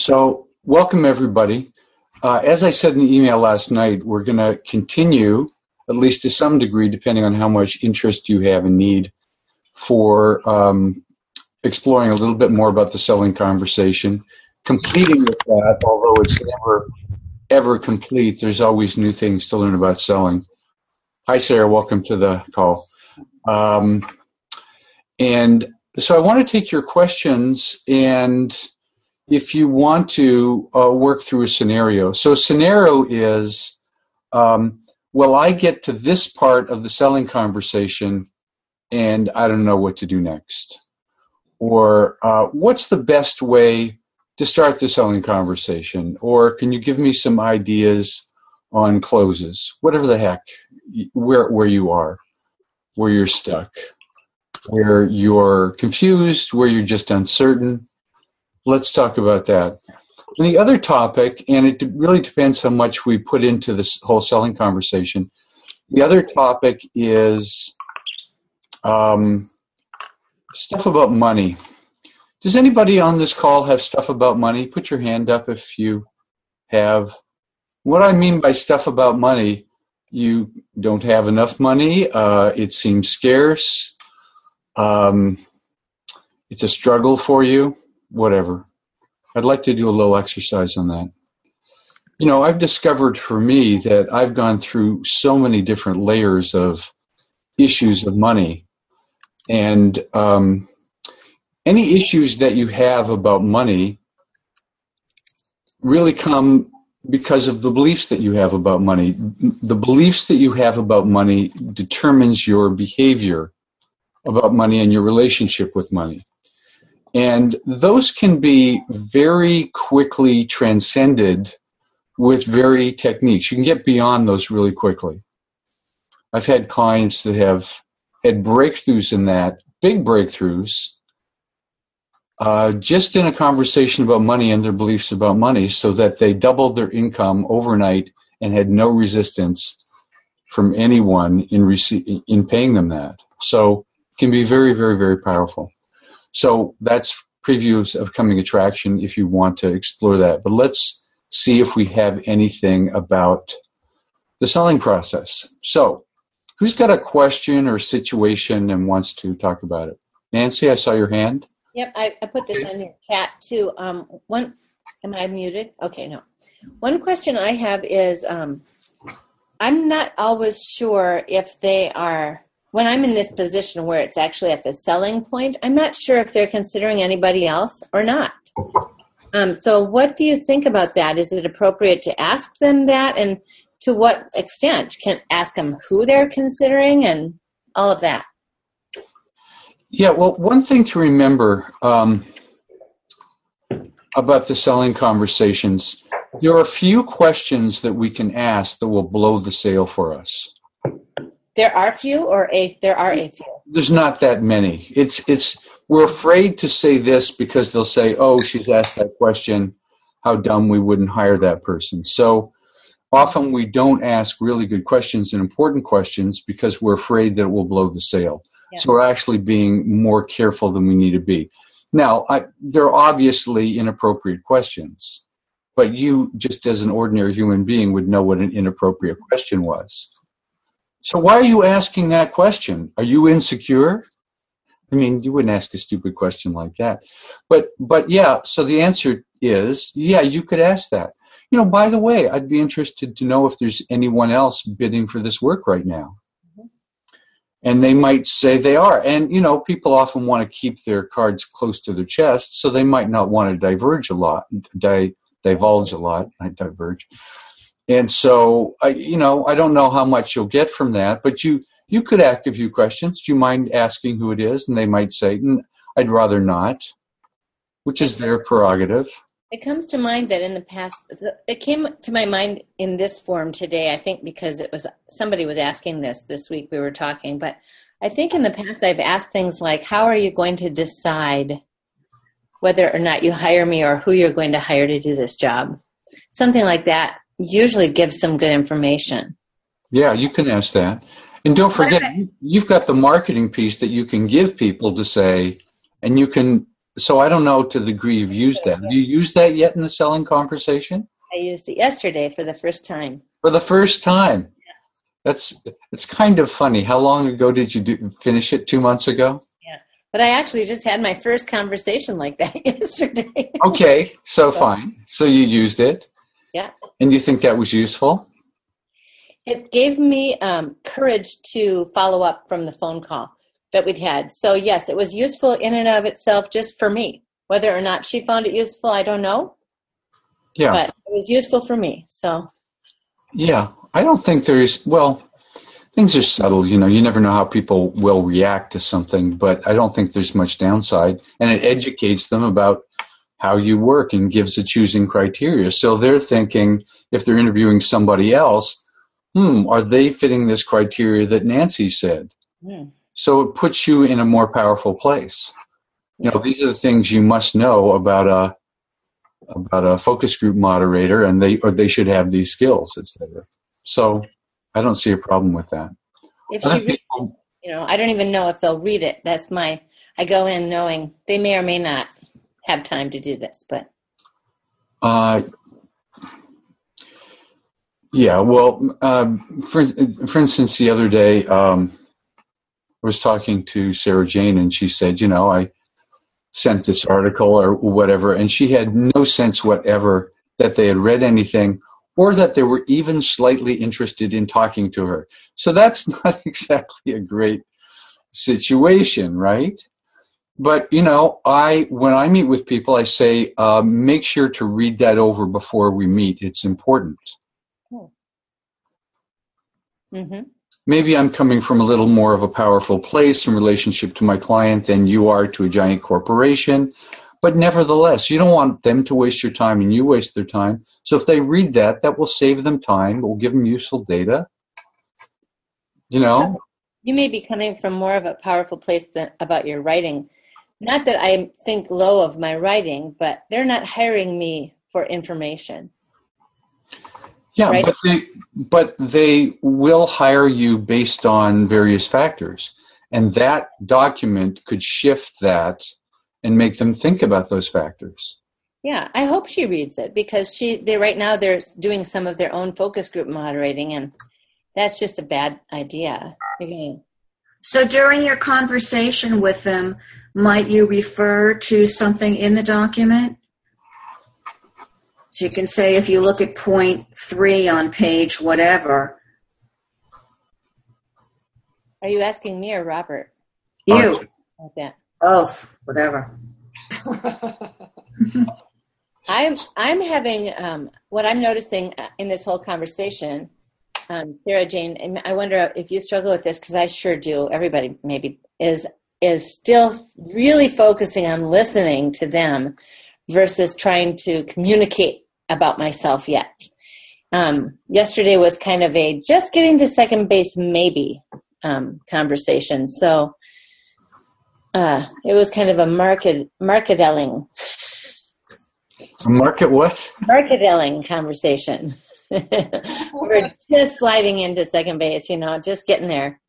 So, welcome everybody. As I said in the email last night, we're going to continue, at least to some degree, depending on how much interest you have and need, for exploring a little bit more about the selling conversation. Completing with that, although it's never, ever complete, there's always new things to learn about selling. Hi, Sarah. Welcome to the call. And so I want to take your questions, and if you want to work through a scenario. So a scenario is, well, I get to this part of the selling conversation, and I don't know what to do next. Or what's the best way to start the selling conversation? Or can you give me some ideas on closes? Whatever the heck, where you are, where you're stuck, where you're confused, where you're just uncertain. Let's talk about that. And the other topic, and it really depends how much we put into this whole selling conversation, the other topic is stuff about money. Does anybody on this call have stuff about money? Put your hand up if you have. What I mean by stuff about money, you don't have enough money, it seems scarce, it's a struggle for you, whatever. I'd like to do a little exercise on that. You know, I've discovered for me that I've gone through so many different layers of issues of money. And any issues that you have about money really come because of the beliefs that you have about money. The beliefs that you have about money determines your behavior about money and your relationship with money. And those can be very quickly transcended with very techniques. You can get beyond those really quickly. I've had clients that have had breakthroughs in that, big breakthroughs, just in a conversation about money and their beliefs about money, so that they doubled their income overnight and had no resistance from anyone in paying them that. So it can be very, very, very powerful. So that's previews of Coming Attraction if you want to explore that. But let's see if we have anything about the selling process. So who's got a question or situation and wants to talk about it? Nancy, I saw your hand. Yep, I put this in your chat too. Am I muted? Okay, no. One question I have is, I'm not always sure if they are, when I'm in this position where it's actually at the selling point, I'm not sure if they're considering anybody else or not. So what do you think about that? Is it appropriate to ask them that? And to what extent? Can ask them who they're considering and all of that? Yeah, well, one thing to remember about the selling conversations, there are a few questions that we can ask that will blow the sale for us. There are few, or there are a few? There's not that many. We're afraid to say this because they'll say, oh, she's asked that question, how dumb, we wouldn't hire that person. So often we don't ask really good questions and important questions because we're afraid that it will blow the sale. Yeah. So we're actually being more careful than we need to be. Now, there are obviously inappropriate questions, but you, just as an ordinary human being, would know what an inappropriate question was. So why are you asking that question? Are you insecure? I mean, you wouldn't ask a stupid question like that. But yeah, so the answer is, yeah, you could ask that. You know, by the way, I'd be interested to know if there's anyone else bidding for this work right now. And they might say they are. And, you know, people often want to keep their cards close to their chest, so they might not want to divulge a lot. I diverge. And so, I don't know how much you'll get from that, but you could ask a few questions. Do you mind asking who it is? And they might say, I'd rather not, which is their prerogative. It comes to mind that in the past, it came to my mind in this form today, I think because somebody was asking this week we were talking, but I think in the past I've asked things like, how are you going to decide whether or not you hire me or who you're going to hire to do this job? Something like that usually gives some good information. Yeah, you can ask that. And don't forget, you've got the marketing piece that you can give people to say, and you can so I don't know to the degree you've used that. Have you used that yet in the selling conversation? I used it yesterday for the first time. For the first time? It's kind of funny. How long ago did you finish it? 2 months ago? Yeah. But I actually just had my first conversation like that yesterday. Okay, so fine. So you used it? Yeah. And you think that was useful? It gave me courage to follow up from the phone call that we'd had. So, yes, it was useful in and of itself just for me. Whether or not she found it useful, I don't know. Yeah. But it was useful for me. So. Yeah. I don't think things are subtle. You never know how people will react to something, but I don't think there's much downside. And it educates them about how you work and gives a choosing criteria. So they're thinking, if they're interviewing somebody else, are they fitting this criteria that Nancy said? Mm. So it puts you in a more powerful place. These are the things you must know about a focus group moderator, and they should have these skills, etc. So I don't see a problem with that. If she reads it, I don't even know if they'll read it. I go in knowing they may or may not have time to do this, but. Yeah, well, for instance, the other day, I was talking to Sarah Jane, and she said, I sent this article or whatever, and she had no sense whatever that they had read anything or that they were even slightly interested in talking to her. So that's not exactly a great situation, right? But, when I meet with people, I say, make sure to read that over before we meet. It's important. Mm-hmm. Maybe I'm coming from a little more of a powerful place in relationship to my client than you are to a giant corporation. But nevertheless, you don't want them to waste your time and you waste their time. So if they read that will save them time. It will give them useful data. You may be coming from more of a powerful place about your writing. Not that I think low of my writing, but they're not hiring me for information. Yeah, right? but they will hire you based on various factors. And that document could shift that and make them think about those factors. Yeah, I hope she reads it because right now they're doing some of their own focus group moderating, and that's just a bad idea. Okay. So during your conversation with them, might you refer to something in the document? So you can say, if you look at point 3 on page whatever. Are you asking me or Robert? You. Like that. Both, whatever. I'm having what I'm noticing in this whole conversation, Sarah Jane, and I wonder if you struggle with this because I sure do. Everybody maybe is still really focusing on listening to them versus trying to communicate about myself yet. Yesterday was kind of a just getting to second base maybe conversation. So it was kind of a marketelling. A market what? Marketelling conversation. We're just sliding into second base, just getting there.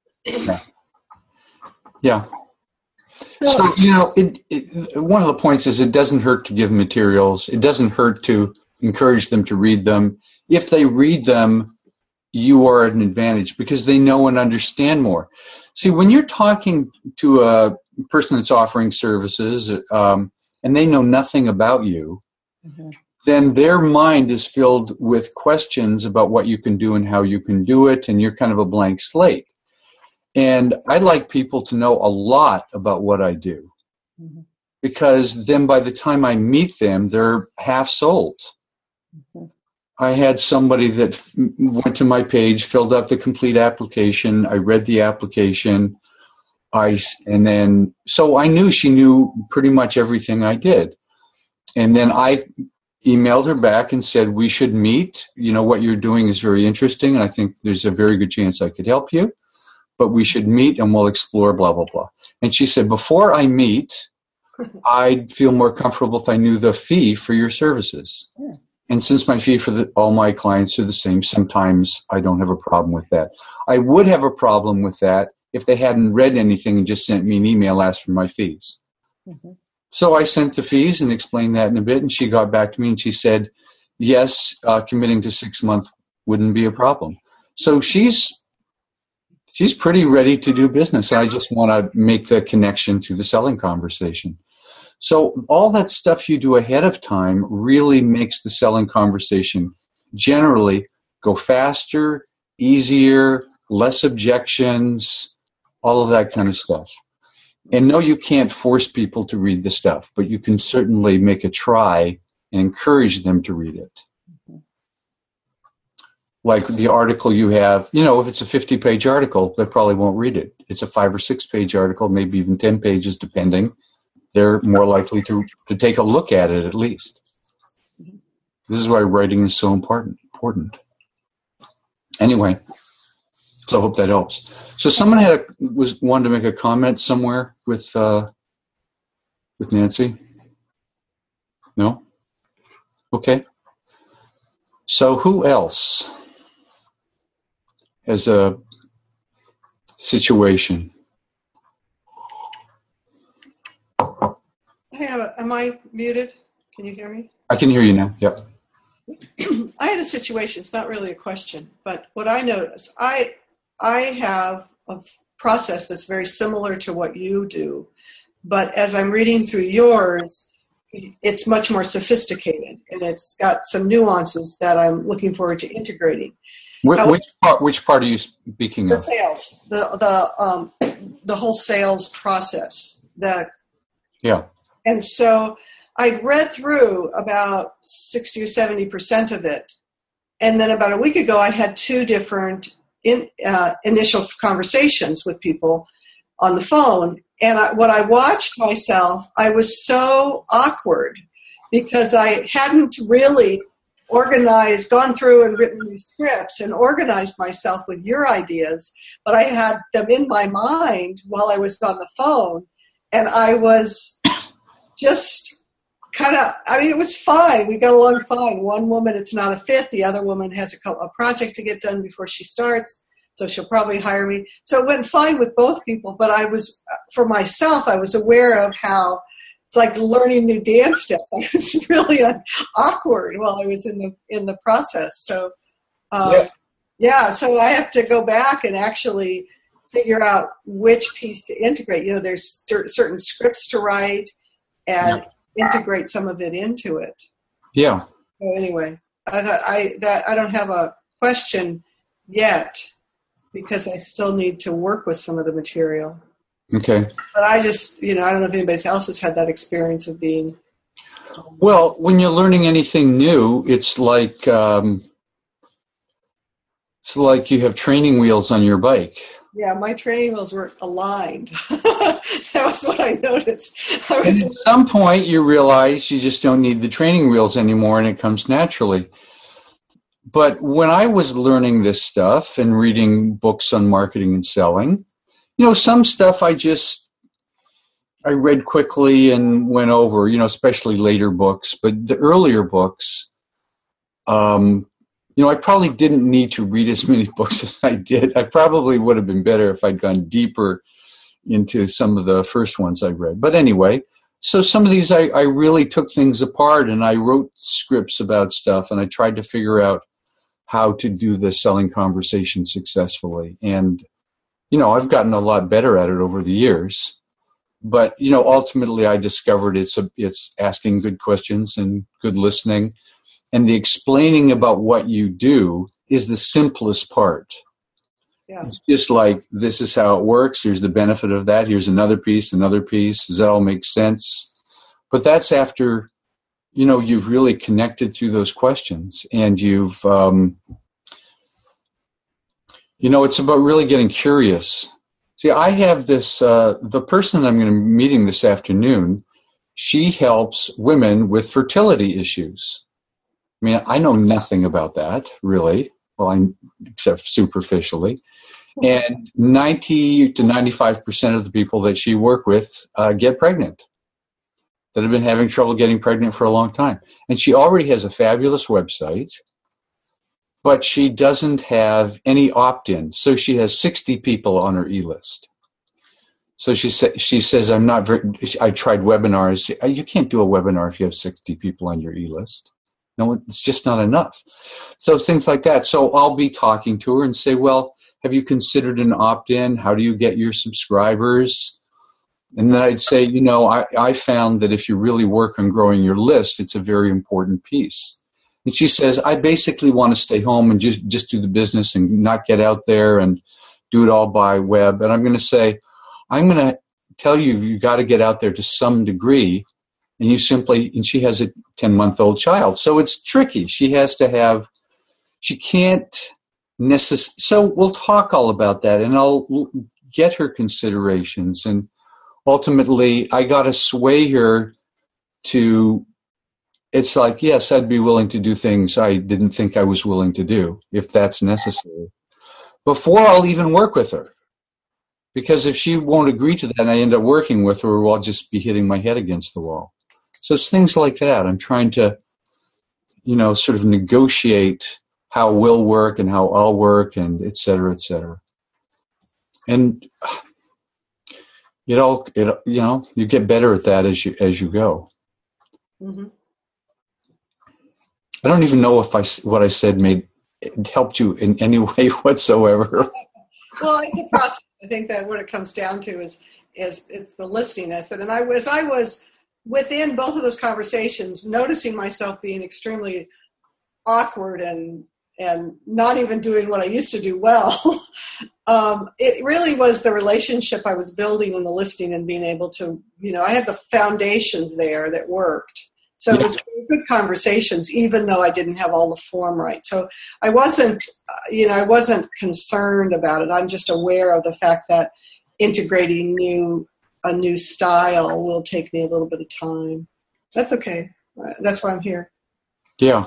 Yeah. So one of the points is it doesn't hurt to give materials. It doesn't hurt to encourage them to read them. If they read them, you are at an advantage because they know and understand more. See, when you're talking to a person that's offering services and they know nothing about you, mm-hmm. then their mind is filled with questions about what you can do and how you can do it, and you're kind of a blank slate. And I like people to know a lot about what I do mm-hmm. because then by the time I meet them, they're half sold. Mm-hmm. I had somebody that went to my page, filled out the complete application. I read the application. So I knew she knew pretty much everything I did. And then I emailed her back and said, we should meet. What you're doing is very interesting, and I think there's a very good chance I could help you. But we should meet and we'll explore blah, blah, blah. And she said, before I meet, I'd feel more comfortable if I knew the fee for your services. Yeah. And since my fee for all my clients are the same, sometimes I don't have a problem with that. I would have a problem with that if they hadn't read anything and just sent me an email asking for my fees. Mm-hmm. So I sent the fees and explained that in a bit, and she got back to me and she said, yes, committing to 6 months wouldn't be a problem. So she's pretty ready to do business. I just want to make the connection to the selling conversation. So all that stuff you do ahead of time really makes the selling conversation generally go faster, easier, less objections, all of that kind of stuff. And no, you can't force people to read the stuff, but you can certainly make a try and encourage them to read it. Like the article you have, if it's a 50-page article, they probably won't read it. It's a 5 or 6-page article, maybe even 10 pages, depending. They're more likely to take a look at it at least. This is why writing is so important. Anyway, so I hope that helps. So someone wanted to make a comment somewhere with Nancy? No? Okay. So who else has a situation? Am I muted? Can you hear me? I can hear you now. Yep. I had a situation. It's not really a question, but what I noticed, I have a process that's very similar to what you do, but as I'm reading through yours, it's much more sophisticated, and it's got some nuances that I'm looking forward to integrating. Which part are you speaking of? The sales, the whole sales process. Yeah. And so I'd read through about 60 or 70% of it, and then about a week ago, I had 2 different initial conversations with people on the phone. And when I watched myself, I was so awkward because I hadn't really gone through and written these scripts and organized myself with your ideas, but I had them in my mind while I was on the phone. And I was just it was fine. We got along fine. One woman, it's not a fit. The other woman has a project to get done before she starts, so she'll probably hire me. So it went fine with both people, but for myself, I was aware of how it's like learning new dance steps. I was really awkward while I was in the process. So, so I have to go back and actually figure out which piece to integrate. There's certain scripts to write and integrate some of it into it. Yeah. So anyway, I don't have a question yet because I still need to work with some of the material. Okay. But I just, I don't know if anybody else has had that experience of being. Well, when you're learning anything new, it's like you have training wheels on your bike. Yeah, my training wheels were aligned. That was what I noticed. And at some point, you realize you just don't need the training wheels anymore, and it comes naturally. But when I was learning this stuff and reading books on marketing and selling, some stuff I read quickly and went over, especially later books. But the earlier books, I probably didn't need to read as many books as I did. I probably would have been better if I'd gone deeper into some of the first ones I read. But anyway, so some of these I really took things apart and I wrote scripts about stuff and I tried to figure out how to do the selling conversation successfully. And, I've gotten a lot better at it over the years. But, ultimately I discovered it's asking good questions and good listening. And the explaining about what you do is the simplest part. Yeah. It's just like, this is how it works. Here's the benefit of that. Here's another piece. Does that all make sense? But that's after, you've really connected through those questions. And you've, it's about really getting curious. See, I have this, the person I'm going to be meeting this afternoon, she helps women with fertility issues. I mean, I know nothing about that, really, except superficially. And 90 to 95% of the people that she works with get pregnant, that have been having trouble getting pregnant for a long time. And she already has a fabulous website, but she doesn't have any opt-in. So she has 60 people on her e-list. So she says, I'm not very, I tried webinars. You can't do a webinar if you have 60 people on your e-list. No, it's just not enough. So things like that. So I'll be talking to her and say, well, have you considered an opt-in? How do you get your subscribers? And then I'd say, I found that if you really work on growing your list, it's a very important piece. And she says, I basically want to stay home and just do the business and not get out there and do it all by web. And I'm going to say, I'm going to tell you got to get out there to some degree. And and she has a 10-month-old child. So it's tricky. She can't necessarily, so we'll talk all about that and I'll get her considerations. And ultimately, I got to sway her to, it's like, yes, I'd be willing to do things I didn't think I was willing to do if that's necessary before I'll even work with her. Because if she won't agree to that and I end up working with her, I'll just be hitting my head against the wall. So it's things like that. I'm trying to, sort of negotiate how we'll work and how I'll work and et cetera, et cetera. And you get better at that as you go. Mm-hmm. I don't even know if what I said helped you in any way whatsoever. Well, it's a process. I think that what it comes down to is it's the listening. And I was within both of those conversations, noticing myself being extremely awkward and not even doing what I used to do well. It really was the relationship I was building in the listening and being able to, I had the foundations there that worked. So it was good conversations, even though I didn't have all the form right. So I wasn't concerned about it. I'm just aware of the fact that integrating a new style will take me a little bit of time. That's okay. That's why I'm here. Yeah.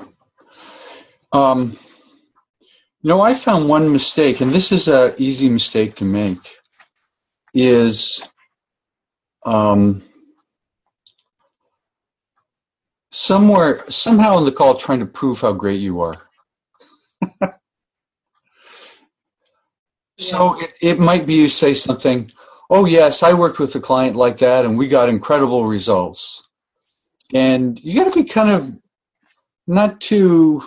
I found one mistake, and this is an easy mistake to make, is somehow in the call trying to prove how great you are. So it might be you say something, oh yes, I worked with a client like that and we got incredible results. And you got to be kind of not too,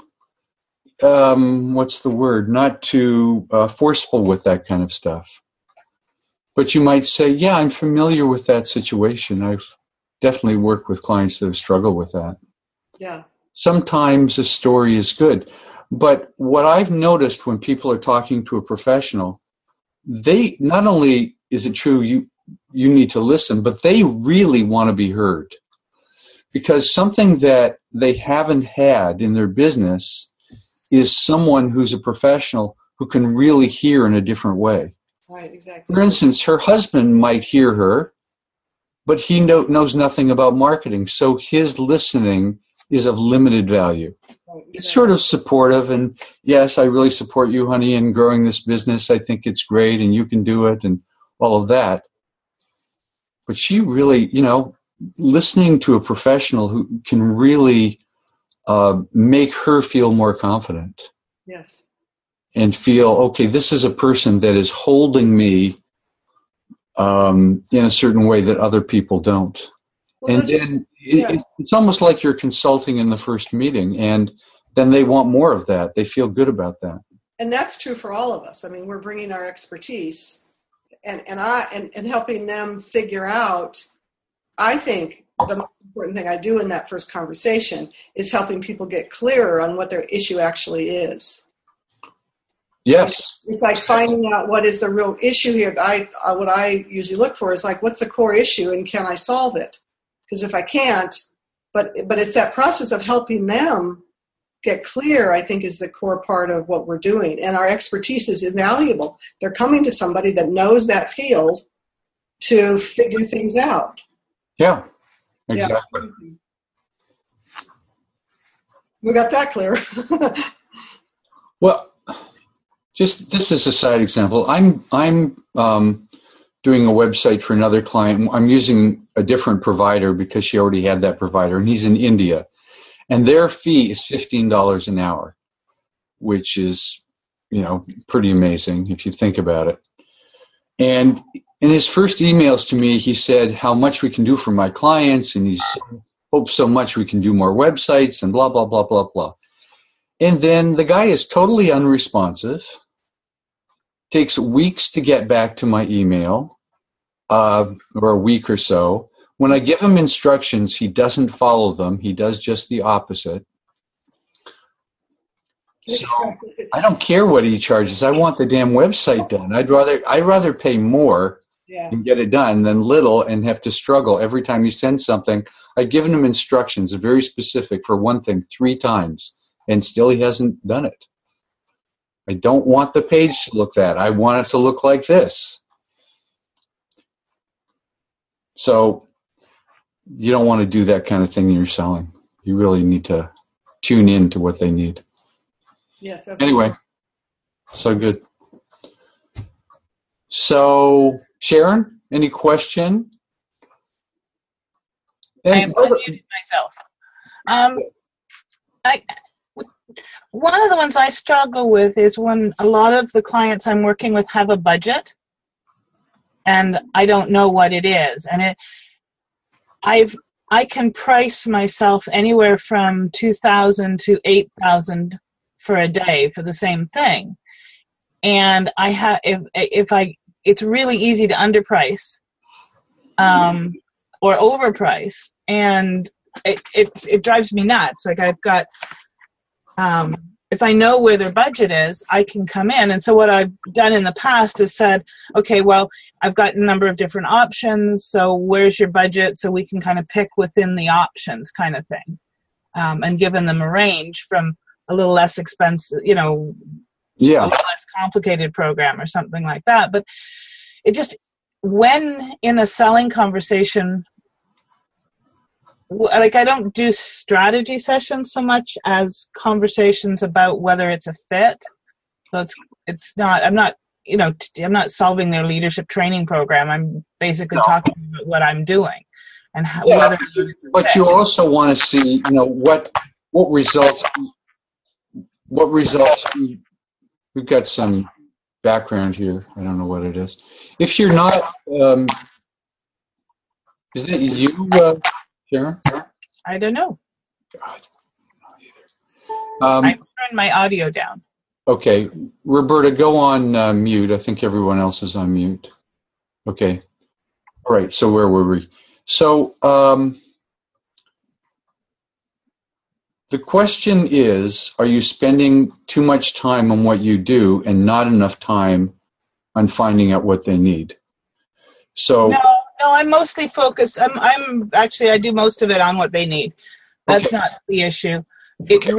not too forceful with that kind of stuff. But you might say, yeah, I'm familiar with that situation. I've definitely worked with clients that have struggled with that. Yeah. Sometimes a story is good. But what I've noticed when people are talking to a professional, they not only is it true you need to listen, but they really want to be heard. Because something that they haven't had in their business is someone who's a professional who can really hear in a different way. Right, exactly. For instance, her husband might hear her, but he knows nothing about marketing, so his listening is of limited value. Right, exactly. It's sort of supportive, and yes, I really support you, honey, in growing this business. I think it's great, and you can do it, and all of that. But she really, listening to a professional who can really make her feel more confident. Yes. And feel, okay, this is a person that is holding me in a certain way that other people don't. Well, and then it's almost like you're consulting in the first meeting, and then they want more of that. They feel good about that. And that's true for all of us. I mean, we're bringing our expertise and helping them figure out. I think the most important thing I do in that first conversation is helping people get clearer on what their issue actually is. Yes. It's like finding out what is the real issue here. What I usually look for is like, what's the core issue and can I solve it? Because if I can't, but it's that process of helping them get clear, I think, is the core part of what we're doing. And our expertise is invaluable. They're coming to somebody that knows that field to figure things out. Yeah, exactly. Yeah. We got that clear. Well, just this is a side example. I'm doing a website for another client. I'm using a different provider because she already had that provider, and he's in India. And their fee is $15 an hour, which is, pretty amazing if you think about it. And in his first emails to me, he said how much we can do for my clients, and he hopes so much we can do more websites and blah, blah, blah, blah, blah. And then the guy is totally unresponsive, takes weeks to get back to my email, or a week or so. When I give him instructions, he doesn't follow them. He does just the opposite. So I don't care what he charges. I want the damn website done. I'd rather pay more and get it done than little and have to struggle every time he sends something. I've given him instructions, very specific, for one thing, 3 times, and still he hasn't done it. I don't want the page to look that. I want it to look like this. So you don't want to do that kind of thing when you're selling. You really need to tune in to what they need. Yes. Anyway, so good. So, Sharon, any question? I'm unmuted myself. One of the ones I struggle with is when a lot of the clients I'm working with have a budget, and I don't know what it is. And I can price myself anywhere from $2,000 to $8,000 for a day for the same thing. And I have it's really easy to underprice or overprice, and it drives me nuts. Like I've got if I know where their budget is, I can come in. And so what I've done in the past is said, okay, well, I've got a number of different options, so where's your budget, so we can kind of pick within the options kind of thing, and given them a range from a little less expensive, a little less complicated program or something like that. But it just, when in a selling conversation, like I don't do strategy sessions so much as conversations about whether it's a fit. So it's not, I'm not solving their leadership training program. I'm basically talking about what I'm doing and how, whether but you also want to see, what results we've got some background here. I don't know what it is. If you're not, is that you, Sharon? I don't know. God, not either. I turned my audio down. Okay. Roberta, go on mute. I think everyone else is on mute. Okay. All right. So where were we? So the question is, are you spending too much time on what you do and not enough time on finding out what they need? So No, I'm mostly focused. I'm actually, I do most of it on what they need. That's not the issue. It really,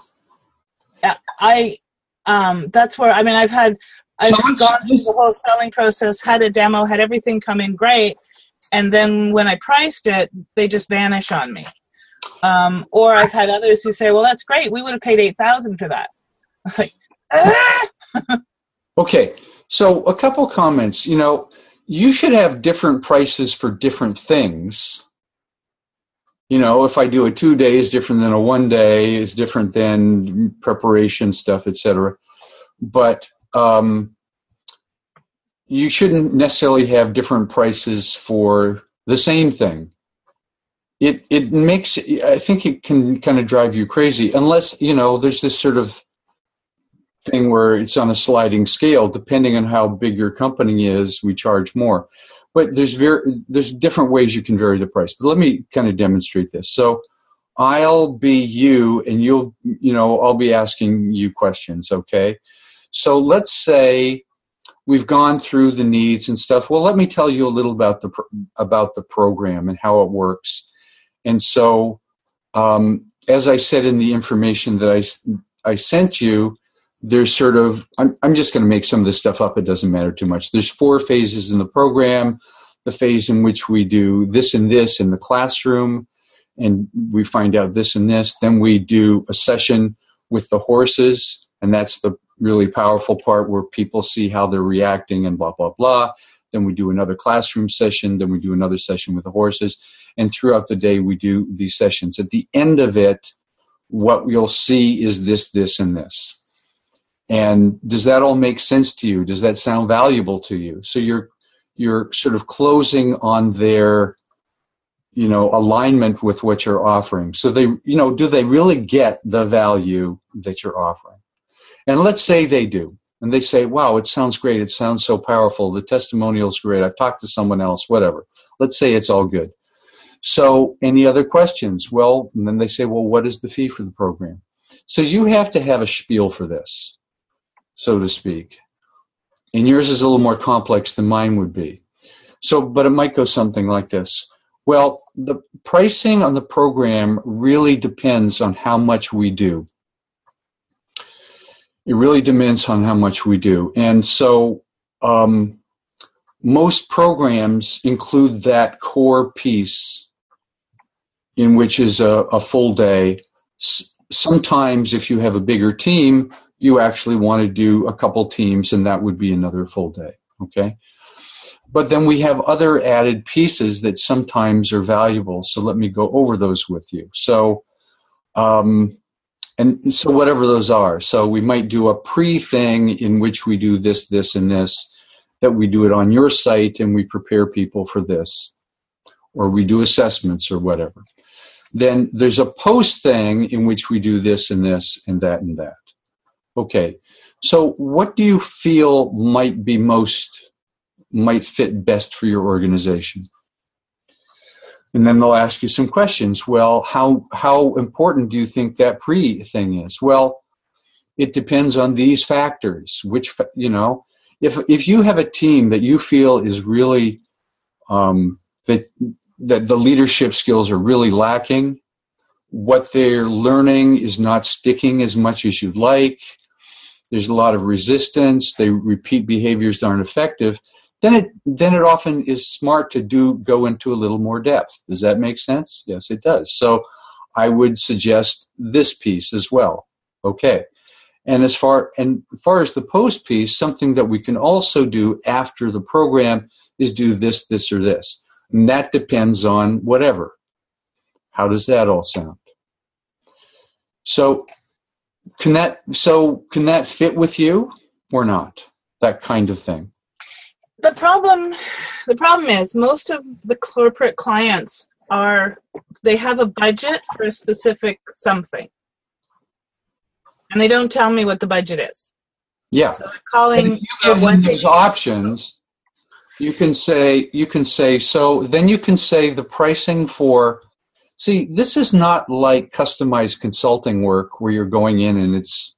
that's where, I've gone through the whole selling process, had a demo, had everything come in great, and then when I priced it, they just vanish on me. Or I've had others who say, well, that's great, we would have paid $8,000 for that. I was like, ah! Okay, so a couple comments. You should have different prices for different things. If I do a 2-day is different than a 1-day, is different than preparation stuff, etc. But you shouldn't necessarily have different prices for the same thing. It makes, I think it can kind of drive you crazy unless, there's this sort of thing where it's on a sliding scale. Depending on how big your company is, we charge more. But there's different ways you can vary the price. But let me kind of demonstrate this. So I'll be you, and I'll be asking you questions, okay? So let's say we've gone through the needs and stuff. Well, let me tell you a little about the program and how it works. And so, as I said in the information that I sent you, there's sort of, I'm just going to make some of this stuff up. It doesn't matter too much. There's 4 phases in the program. The phase in which we do this and this in the classroom, and we find out this and this. Then we do a session with the horses, and that's the really powerful part where people see how they're reacting and blah, blah, blah. Then we do another classroom session. Then we do another session with the horses. And throughout the day, we do these sessions. At the end of it, what you'll see is this, this, and this. And does that all make sense to you? Does that sound valuable to you? So you're sort of closing on their, alignment with what you're offering. So they, do they really get the value that you're offering? And let's say they do. And they say, wow, it sounds great. It sounds so powerful. The testimonial's great. I've talked to someone else, whatever. Let's say it's all good. So any other questions? Well, and then they say, well, what is the fee for the program? So you have to have a spiel for this, so to speak. And yours is a little more complex than mine would be. So, but it might go something like this. Well, the pricing on the program really depends on how much we do. It really depends on how much we do. And so most programs include that core piece in which is a full day. Sometimes if you have a bigger team, you actually want to do a couple teams, and that would be another full day, okay? But then we have other added pieces that sometimes are valuable, so let me go over those with you. So, and so whatever those are. So we might do a pre-thing in which we do this, this, and this, that we do it on your site and we prepare people for this, or we do assessments or whatever. Then there's a post thing in which we do this and this and that and that. Okay, so what do you feel might fit best for your organization? And then they'll ask you some questions. Well, how important do you think that pre-thing is? Well, it depends on these factors. If you have a team that you feel is really that the leadership skills are really lacking, what they're learning is not sticking as much as you'd like, there's a lot of resistance, they repeat behaviors that aren't effective, then it often is smart to go into a little more depth. Does that make sense? Yes, it does. So I would suggest this piece as well. Okay. And as far as the post piece, something that we can also do after the program is do this, this, or this. And that depends on whatever. How does that all sound? So can that fit with you or not? That kind of thing. The problem is most of the corporate clients they have a budget for a specific something, and they don't tell me what the budget is. Yeah. So they're calling. If you give them those options, you can say so. Then you can say the pricing for. See, this is not like customized consulting work where you're going in and it's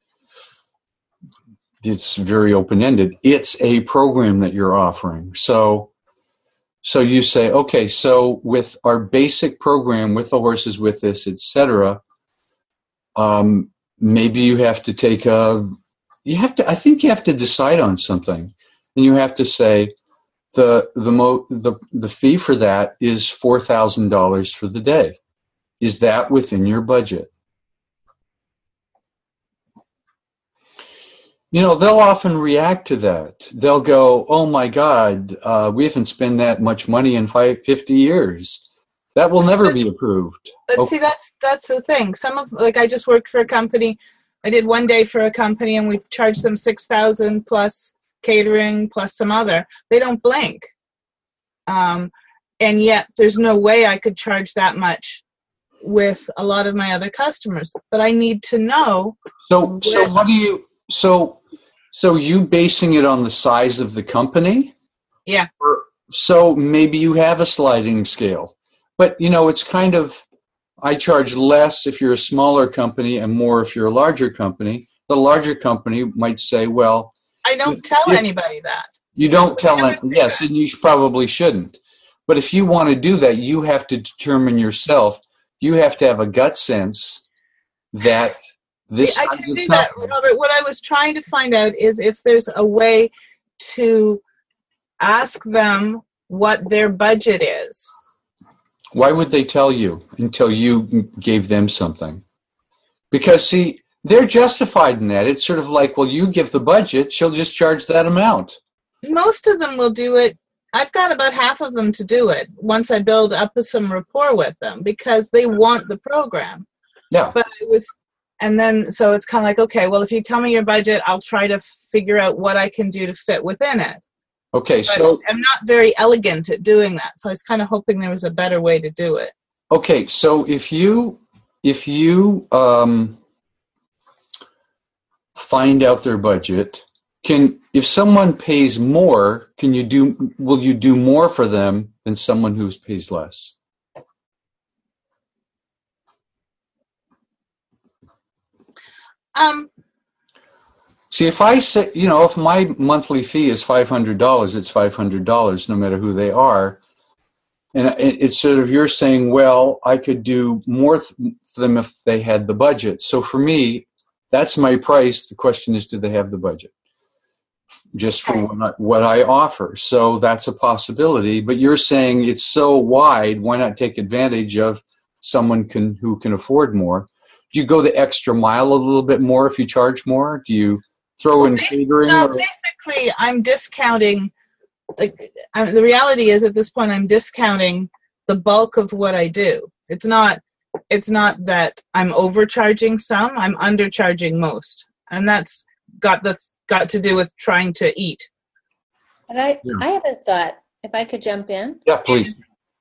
very open-ended. It's a program that you're offering. So you say, okay, so with our basic program, with the horses, with this, etc., maybe you have to I think you have to decide on something. And you have to say the fee for that is $4,000 for the day. Is that within your budget? They'll often react to that. They'll go, oh my God, we haven't spent that much money in 50 years. That will never be approved. But see, that's the thing. I just worked for a company. I did one day for a company and we charged them $6,000 plus catering plus some other. They don't blink. And yet there's no way I could charge that much with a lot of my other customers. But I need to know. So you basing it on the size of the company? Yeah. So maybe you have a sliding scale. But, it's kind of, I charge less if you're a smaller company and more if you're a larger company. The larger company might say, well. I don't tell anybody that. You don't tell them. Yes, and you probably shouldn't. But if you want to do that, you have to determine yourself. You have to have a gut sense that this. I can do that, Robert. What I was trying to find out is if there's a way to ask them what their budget is. Why would they tell you until you gave them something? Because, see, they're justified in that. It's sort of like, well, you give the budget, she'll just charge that amount. Most of them will do it. I've got about half of them to do it once I build up some rapport with them because they want the program. Yeah. So it's kind of like, okay, well, if you tell me your budget, I'll try to figure out what I can do to fit within it. Okay, But so I'm not very elegant at doing that, so I was kind of hoping there was a better way to do it. okay, so if you find out their budget, if someone pays more, will you do more for them than someone who pays less? See, if I say, if my monthly fee is $500, it's $500 no matter who they are. And it's sort of, you're saying, well, I could do more for them if they had the budget. So for me, that's my price. The question is, do they have the budget? Just for what I offer. So that's a possibility. But you're saying it's so wide, why not take advantage of someone who can afford more? Do you go the extra mile a little bit more if you charge more? Do you throw in catering? No, basically, I'm discounting. The reality is, at this point, I'm discounting the bulk of what I do. It's not that I'm overcharging some. I'm undercharging most, and that's got to do with trying to eat. And I have a thought. If I could jump in. Yeah, please.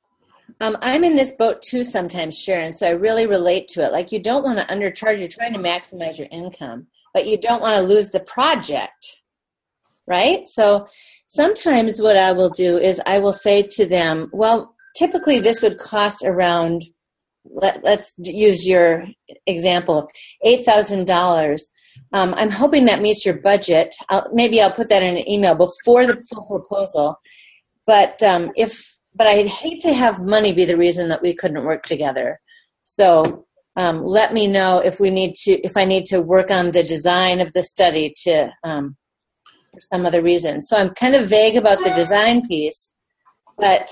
I'm in this boat too sometimes, Sharon, so I really relate to it. Like, you don't want to undercharge. You're trying to maximize your income, but you don't want to lose the project, right? So sometimes what I will do is I will say to them, well, typically this would cost around, let's use your example, $8,000. I'm hoping that meets your budget. Maybe I'll put that in an email before the full proposal. But but I'd hate to have money be the reason that we couldn't work together. So let me know if I need to work on the design of the study for some other reason. So I'm kind of vague about the design piece, but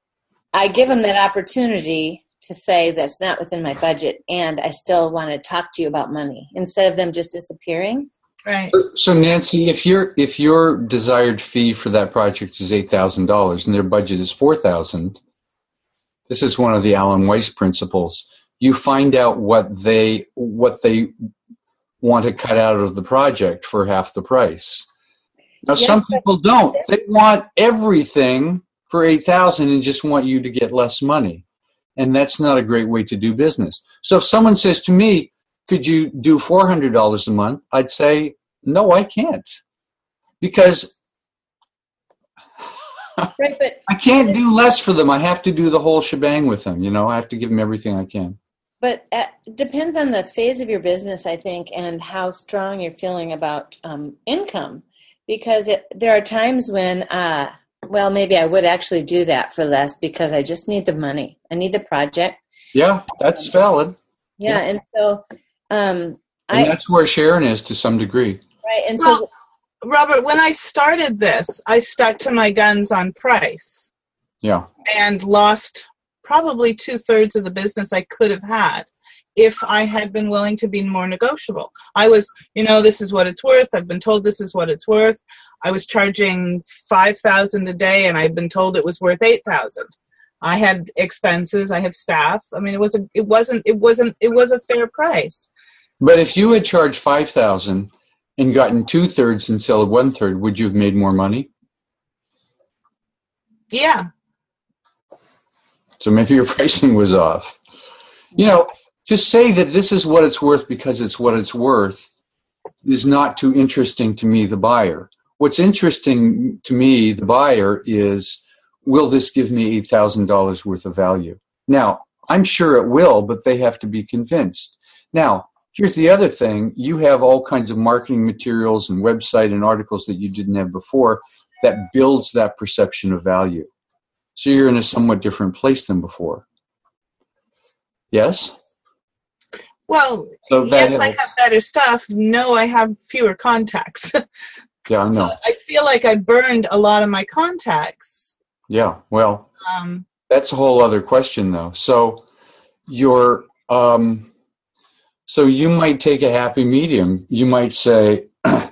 I give them that opportunity to say that's not within my budget, and I still want to talk to you about money instead of them just disappearing. Right. So Nancy, if your desired fee for that project is $8,000 and their budget is $4,000, this is one of the Alan Weiss principles. You find out what they want to cut out of the project for half the price. Now, some people don't. They want everything for $8,000 and just want you to get less money. And that's not a great way to do business. So if someone says to me, could you do $400 a month? I'd say, no, I can't. Because right, but I can't do less for them. I have to do the whole shebang with them. I have to give them everything I can. But it depends on the phase of your business, I think, and how strong you're feeling about income. Because there are times when, maybe I would actually do that for less because I just need the money. I need the project. Yeah, that's valid. Yeah, and so... and that's where Sharon is to some degree. Right, and so... Robert, when I started this, I stuck to my guns on price. Yeah. And lost probably 2/3 of the business I could have had if I had been willing to be more negotiable. I was, this is what it's worth. I've been told this is what it's worth. I was charging $5,000 a day, and I'd been told it was worth $8,000. I had expenses. I have staff. I mean, it was a fair price. But if you had charged $5,000 and gotten 2/3 instead of 1/3, would you have made more money? Yeah. So maybe your pricing was off. To say that this is what it's worth because it's what it's worth is not too interesting to me, the buyer. What's interesting to me, the buyer, is will this give me $8,000 worth of value? Now, I'm sure it will, but they have to be convinced. Now, here's the other thing. You have all kinds of marketing materials and website and articles that you didn't have before that builds that perception of value. So you're in a somewhat different place than before. Yes? Well, yes, I have better stuff. No, I have fewer contacts. Yeah, I know. So I feel like I burned a lot of my contacts. Yeah, well, that's a whole other question, though. So you're, so you might take a happy medium. You might say,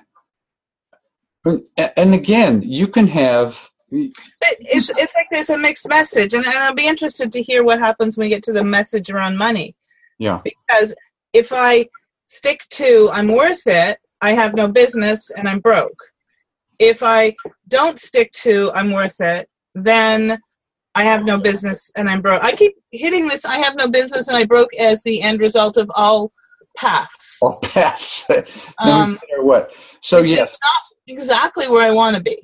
and again, you can have. It's like there's a mixed message, and I'll be interested to hear what happens when we get to the message around money. Yeah. Because if I stick to I'm worth it, I have no business and I'm broke. if I don't stick to I'm worth it, then I have no business and I'm broke. I keep hitting this I have no business and I broke as the end result of all paths. All paths. No matter what. So yes. It's not exactly where I want to be.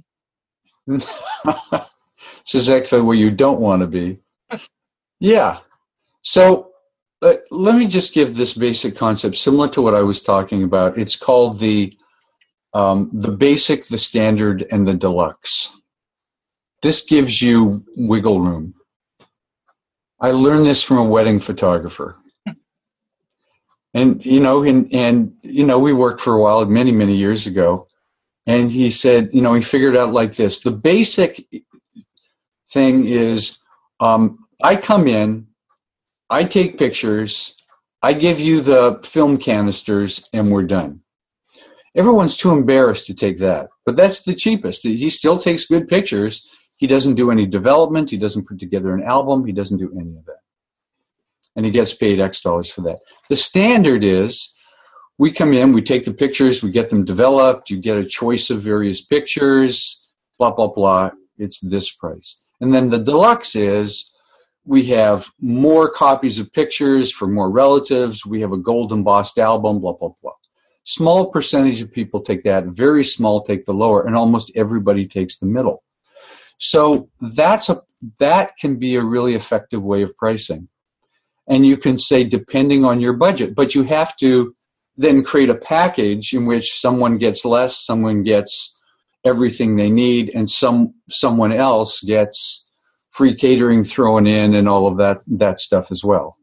It's exactly where you don't want to be. Yeah. So let me just give this basic concept similar to what I was talking about. It's called the basic, the standard, and the deluxe. This gives you wiggle room. I learned this from a wedding photographer. And, we worked for a while, many, many years ago. And he said, he figured out like this. The basic thing is I come in, I take pictures, I give you the film canisters, and we're done. Everyone's too embarrassed to take that. But that's the cheapest. He still takes good pictures. He doesn't do any development. He doesn't put together an album. He doesn't do any of that. And he gets paid X dollars for that. The standard is we come in, we take the pictures, we get them developed, you get a choice of various pictures, blah, blah, blah. It's this price. And then the deluxe is we have more copies of pictures for more relatives. We have a gold embossed album, blah, blah, blah. Small percentage of people take that. Very small take the lower, and almost everybody takes the middle. So that can be a really effective way of pricing. And you can say depending on your budget, but you have to then create a package in which someone gets less, someone gets everything they need, and someone else gets free catering thrown in and all of that stuff as well.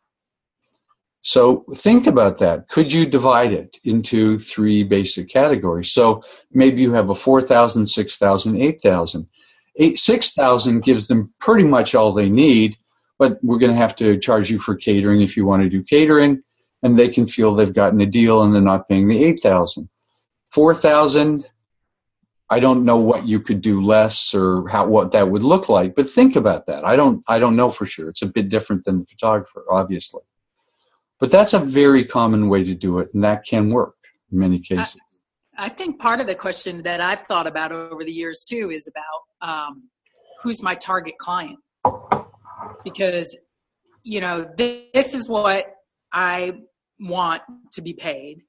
So think about that. Could you divide it into 3 basic categories? So maybe you have a 4,000, 6,000, 8,000. 6,000 gives them pretty much all they need, but we're going to have to charge you for catering if you want to do catering, and they can feel they've gotten a deal and they're not paying the 8,000. 4,000, I don't know what you could do less or what that would look like, but think about that. I don't know for sure. It's a bit different than the photographer, obviously. But that's a very common way to do it, and that can work in many cases. I think part of the question that I've thought about over the years, too, is about who's my target client. Because, this is what I want to be paid.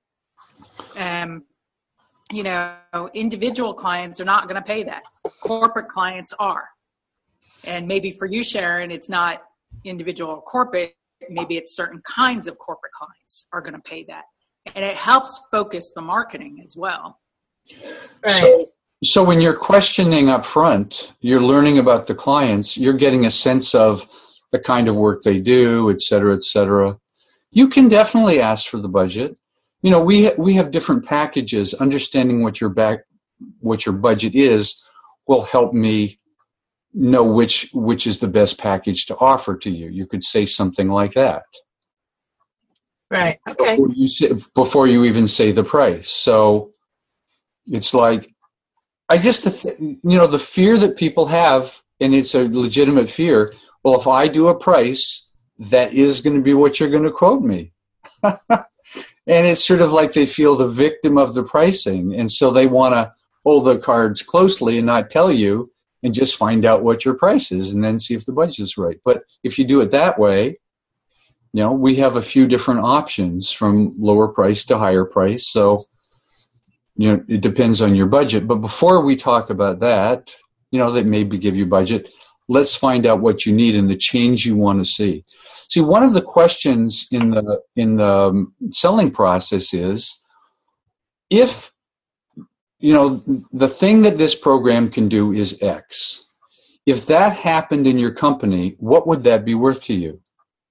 Individual clients are not going to pay that. Corporate clients are. And maybe for you, Sharon, it's not individual or corporate. Maybe it's certain kinds of corporate clients are going to pay that. And it helps focus the marketing as well. Right. So when you're questioning up front, you're learning about the clients, you're getting a sense of the kind of work they do, et cetera, et cetera. You can definitely ask for the budget. We have different packages. Understanding what your budget is will help me know which is the best package to offer to you. You could say something like that. Right. Okay. Before you even say the price. So it's like, I guess the fear that people have, and it's a legitimate fear. Well, if I do a price, that is going to be what you're going to quote me. And it's sort of like they feel the victim of the pricing. And so they want to hold the cards closely and not tell you and just find out what your price is and then see if the budget is right. But if you do it that way, we have a few different options from lower price to higher price. So, it depends on your budget. But before we talk about that, that maybe give you budget, let's find out what you need and the change you want to see. See, one of the questions in the selling process is, if, the thing that this program can do is X. If that happened in your company, what would that be worth to you?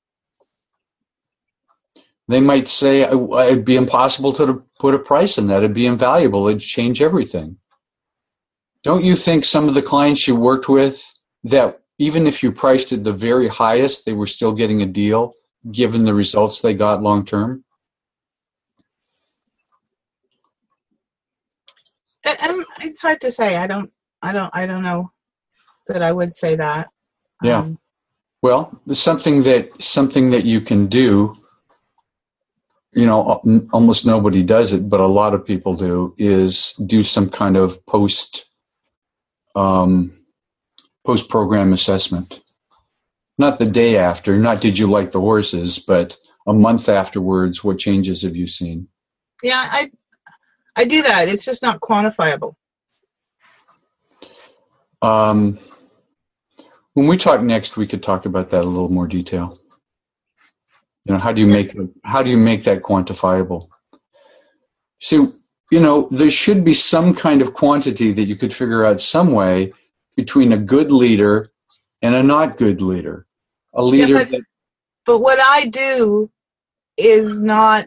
They might say it'd be impossible to put a price on that. It'd be invaluable. It'd change everything. Don't you think some of the clients you worked with, that even if you priced it the very highest, they were still getting a deal given the results they got long term? It's hard to say. I don't know that I would say that. Yeah. Well, something that you can do, almost nobody does it, but a lot of people do, is do some kind of post-program assessment. Not the day after, not did you like the horses, but a month afterwards, what changes have you seen? Yeah, I do that. It's just not quantifiable. When we talk next, we could talk about that in a little more detail. How do you make that quantifiable? So, there should be some kind of quantity that you could figure out some way between a good leader and a not good leader. A leader but what I do is not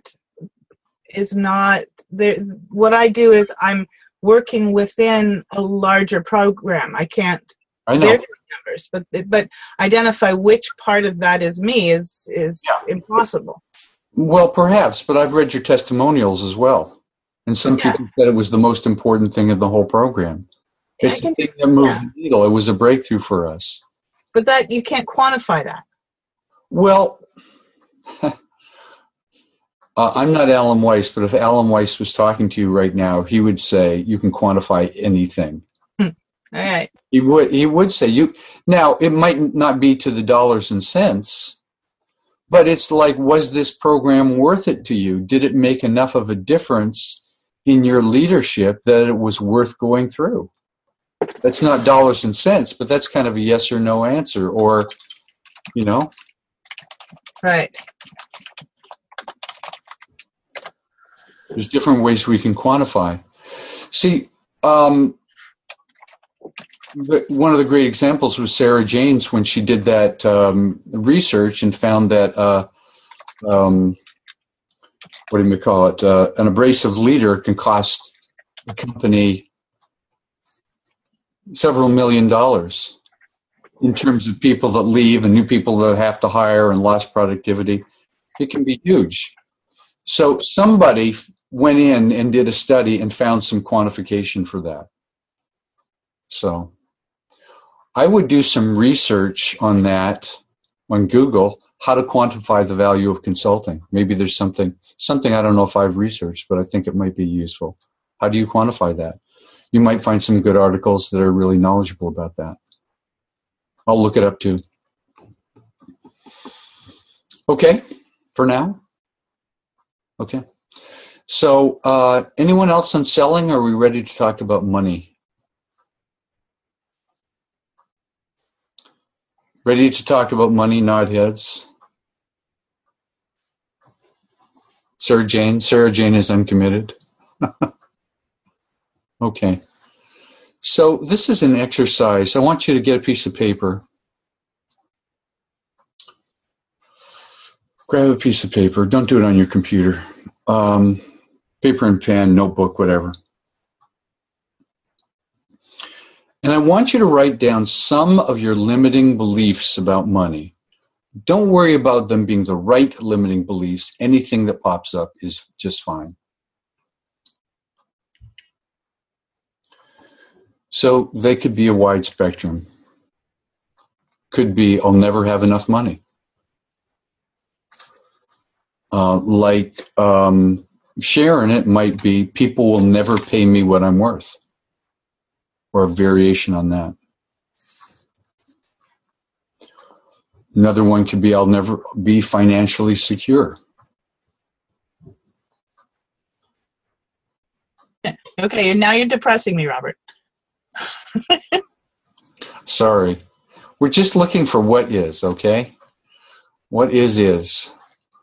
there. What I do is I'm working within a larger program. I know. Numbers, but identify which part of that is me is impossible. Well, perhaps, but I've read your testimonials as well, and some people said it was the most important thing of the whole program. It's the thing that moved the needle. It was a breakthrough for us. But that you can't quantify that. Well, I'm not Alan Weiss, but if Alan Weiss was talking to you right now, he would say you can quantify anything. All right. He would say you. Now, it might not be to the dollars and cents, but it's like, was this program worth it to you? Did it make enough of a difference in your leadership that it was worth going through? That's not dollars and cents, but that's kind of a yes or no answer, or, Right. There's different ways we can quantify. See, one of the great examples was Sarah Janes when she did that research and found that, what do we call it? An abrasive leader can cost the company several $1 million in terms of people that leave and new people that have to hire and lost productivity. It can be huge. So somebody went in and did a study and found some quantification for that. So I would do some research on that on Google, how to quantify the value of consulting. Maybe there's something I don't know if I've researched, but I think it might be useful. How do you quantify that? You might find some good articles that are really knowledgeable about that. I'll look it up too. Okay, for now? Okay. So anyone else on selling, or are we ready to talk about money? Ready to talk about money, nod heads. Sarah Jane is uncommitted. Okay. So this is an exercise. I want you to get a piece of paper. Grab a piece of paper. Don't do it on your computer. Paper and pen, notebook, whatever. And I want you to write down some of your limiting beliefs about money. Don't worry about them being the right limiting beliefs. Anything that pops up is just fine. So they could be a wide spectrum. Could be, I'll never have enough money. Sharon, it might be, people will never pay me what I'm worth. Or a variation on that. Another one could be, I'll never be financially secure. Okay, and now you're depressing me, Robert. Sorry. We're just looking for what is, okay? What is.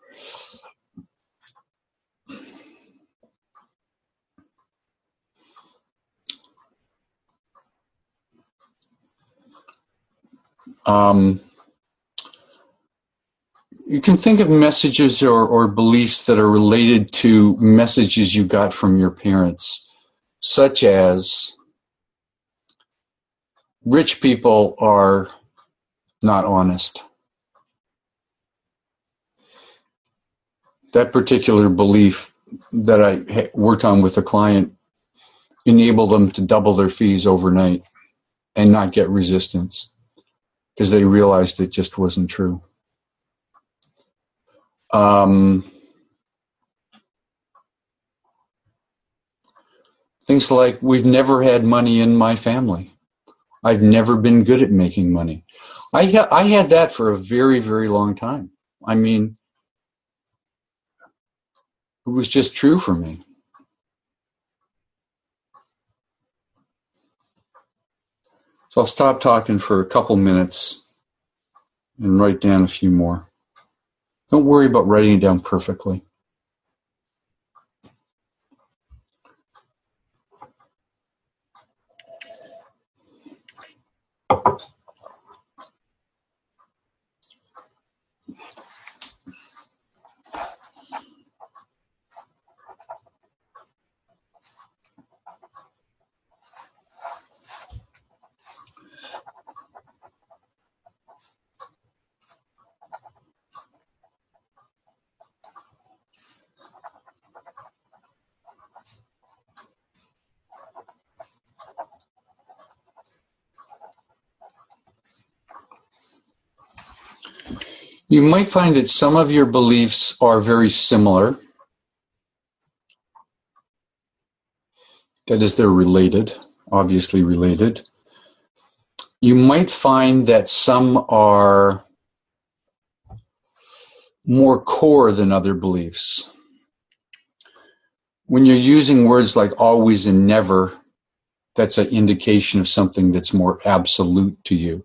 You can think of messages or beliefs that are related to messages you got from your parents, such as rich people are not honest. That particular belief that I worked on with a client enabled them to double their fees overnight and not get resistance because they realized it just wasn't true. Things like, we've never had money in my family. I've never been good at making money. I had that for a very, very long time. I mean, it was just true for me. So I'll stop talking for a couple minutes and write down a few more. Don't worry about writing it down perfectly. You might find that some of your beliefs are very similar. That is, they're related, obviously related. You might find that some are more core than other beliefs. When you're using words like always and never, that's an indication of something that's more absolute to you.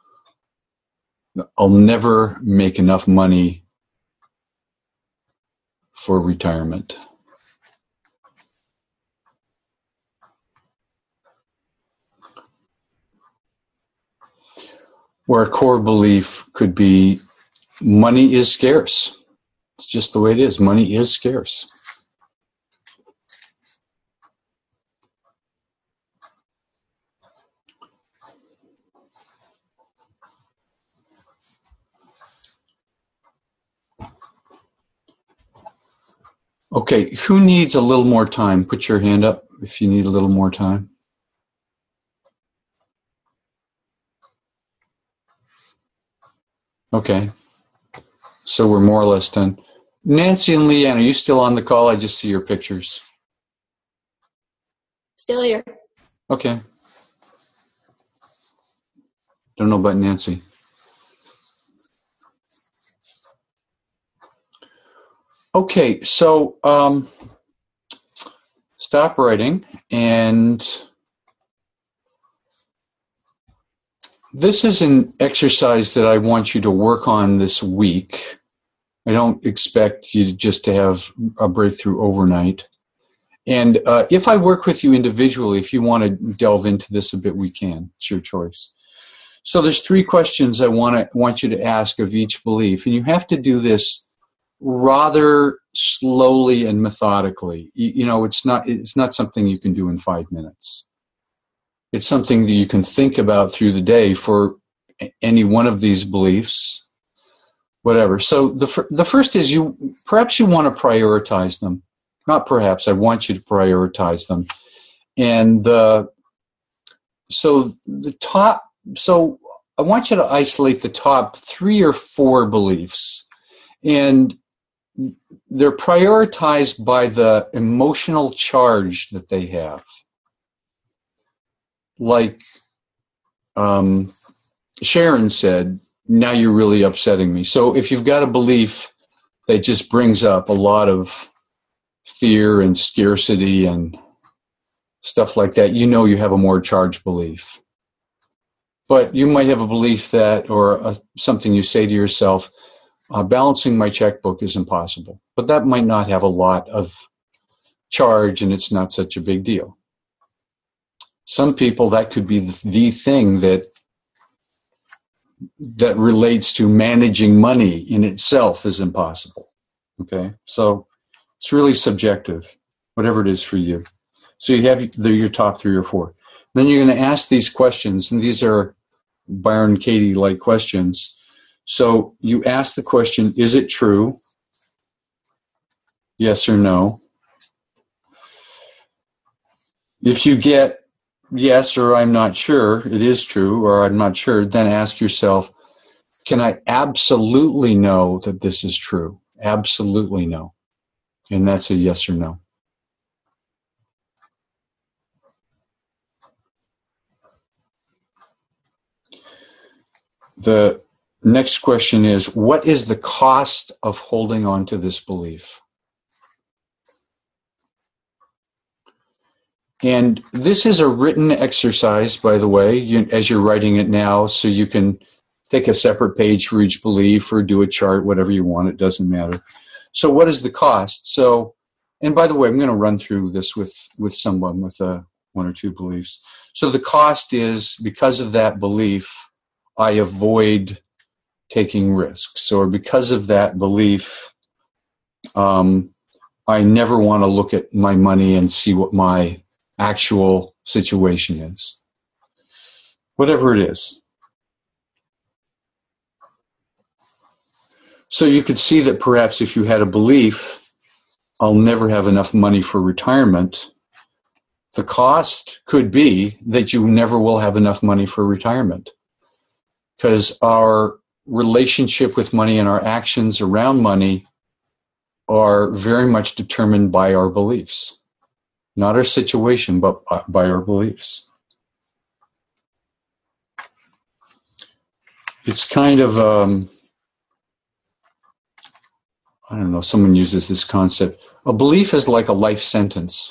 I'll never make enough money for retirement. Where a core belief could be, money is scarce. It's just the way it is. Money is scarce. Okay, who needs a little more time? Put your hand up if you need a little more time. Okay, so we're more or less done. Nancy and Leanne, are you still on the call? I just see your pictures. Still here. Okay. Don't know about Nancy. Okay, so stop writing, and this is an exercise that I want you to work on this week. I don't expect you just to have a breakthrough overnight. And if I work with you individually, if you want to delve into this a bit, we can. It's your choice. So there's 3 questions I want you to ask of each belief, and you have to do this rather slowly and methodically. You know, it's not something you can do in 5 minutes. It's something that you can think about through the day for any one of these beliefs, whatever. So the first is perhaps you want to prioritize them. Not perhaps, I want you to prioritize them. And so I want you to isolate the top 3 or 4 beliefs. And they're prioritized by the emotional charge that they have. Like Sharon said, now you're really upsetting me. So if you've got a belief that just brings up a lot of fear and scarcity and stuff like that, you know you have a more charged belief. But you might have a belief that, or something you say to yourself, balancing my checkbook is impossible. But that might not have a lot of charge, and it's not such a big deal. Some people, that could be the thing that relates to managing money in itself is impossible. Okay? So it's really subjective, whatever it is for you. So you have your top 3 or 4. Then you're going to ask these questions, and these are Byron Katie-like questions. So you ask the question, is it true? Yes or no. If you get yes or I'm not sure, it is true, or I'm not sure, then ask yourself, can I absolutely know that this is true? Absolutely no. And that's a yes or no. The next question is, what is the cost of holding on to this belief? And this is a written exercise, by the way, as you're writing it now, so you can take a separate page for each belief or do a chart, whatever you want, it doesn't matter. So what is the cost? So, and by the way, I'm going to run through this with someone with one or two beliefs. So the cost is, because of that belief, I avoid taking risks. Or because of that belief, I never want to look at my money and see what my actual situation is. Whatever it is. So you could see that perhaps if you had a belief, I'll never have enough money for retirement, the cost could be that you never will have enough money for retirement. Because our relationship with money and our actions around money are very much determined by our beliefs. Not our situation, but by our beliefs. It's kind of, I don't know, someone uses this concept. A belief is like a life sentence.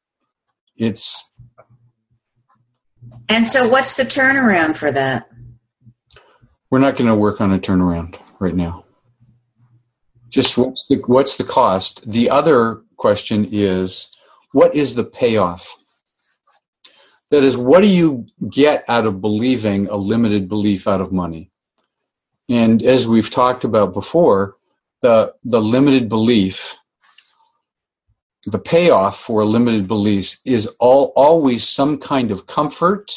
And so what's the turnaround for that? We're not going to work on a turnaround right now. Just what's the cost? The other question is, what is the payoff? That is, what do you get out of believing a limited belief out of money? And as we've talked about before, the limited belief, the payoff for a limited belief is always some kind of comfort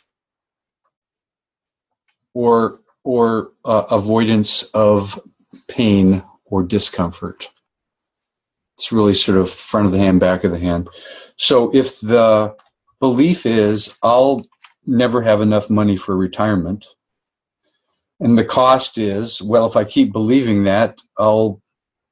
or avoidance of pain or discomfort. It's really sort of front of the hand, back of the hand. So if the belief is, I'll never have enough money for retirement, and the cost is, well, if I keep believing that, I'll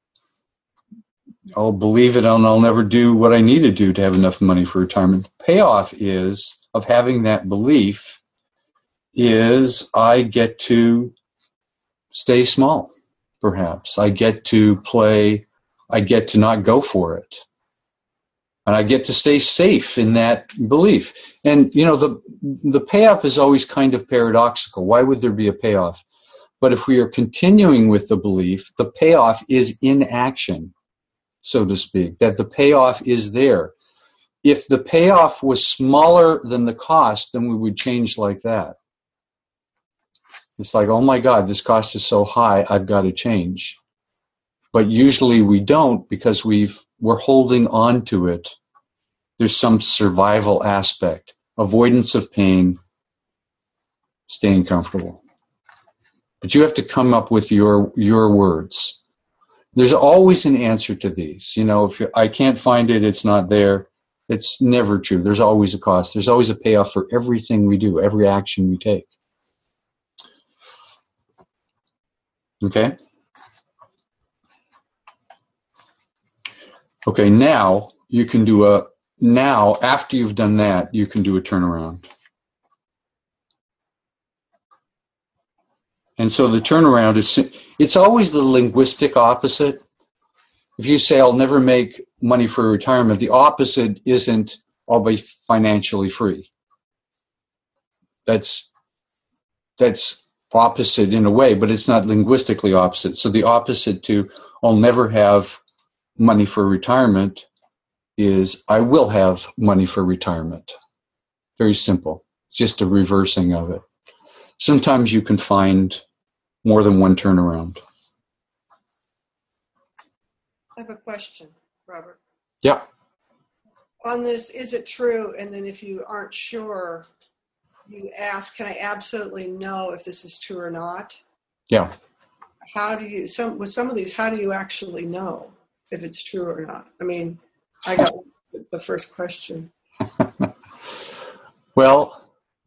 believe it and I'll never do what I need to do to have enough money for retirement. The payoff is, of having that belief, is I get to stay small, perhaps. I get to play, I get to not go for it. And I get to stay safe in that belief. And, you know, the payoff is always kind of paradoxical. Why would there be a payoff? But if we are continuing with the belief, the payoff is in action, so to speak, that the payoff is there. If the payoff was smaller than the cost, then we would change like that. It's like, oh my God, this cost is so high, I've got to change. But usually we don't, because we're holding on to it. There's some survival aspect, avoidance of pain, staying comfortable. But you have to come up with your words. There's always an answer to these. You know, if I can't find it, it's not there. It's never true. There's always a cost. There's always a payoff for everything we do, every action we take. Okay? Okay, now you can do after you've done that, you can do a turnaround. And so the turnaround it's always the linguistic opposite. If you say, I'll never make money for retirement, the opposite isn't, I'll be financially free. That's opposite in a way, but it's not linguistically opposite. So the opposite to, I'll never have money for retirement is, I will have money for retirement. Very simple. Just a reversing of it. Sometimes you can find more than one turnaround. I have a question, Robert. Yeah. On this, is it true? And then if you aren't sure, you ask, can I absolutely know if this is true or not? Yeah. How do you, with some of these, how do you actually know if it's true or not? I mean, I got the first question. Well,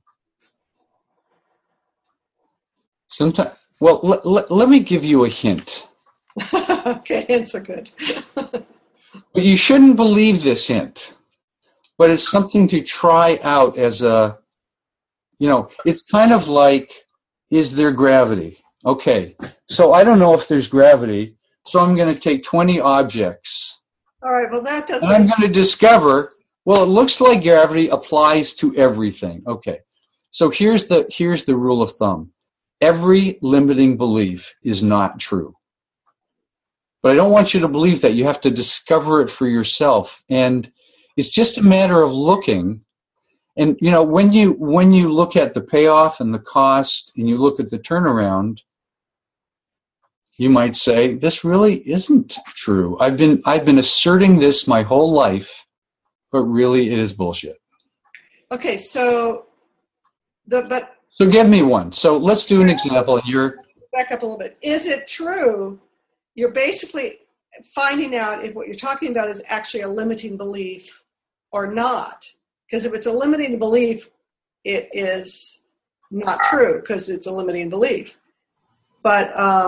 sometimes, let me give you a hint. Okay, hints are good. But you shouldn't believe this hint. But it's something to try out as a, you know, it's kind of like is there gravity? Okay, so I don't know if there's gravity, so I'm going to take 20 objects. All right, well, that doesn't... And I'm going to discover, well, it looks like gravity applies to everything. Okay, so here's the rule of thumb. Every limiting belief is not true. But I don't want you to believe that. You have to discover it for yourself. And it's just a matter of looking. And, you know, when you look at the payoff and the cost and you look at the turnaround, you might say, this really isn't true. I've been asserting this my whole life, but really it is bullshit. Okay, so So give me one. So let's do an example. Back up a little bit. Is it true? You're basically finding out if what you're talking about is actually a limiting belief or not. Because if it's a limiting belief, it is not true because it's a limiting belief. But,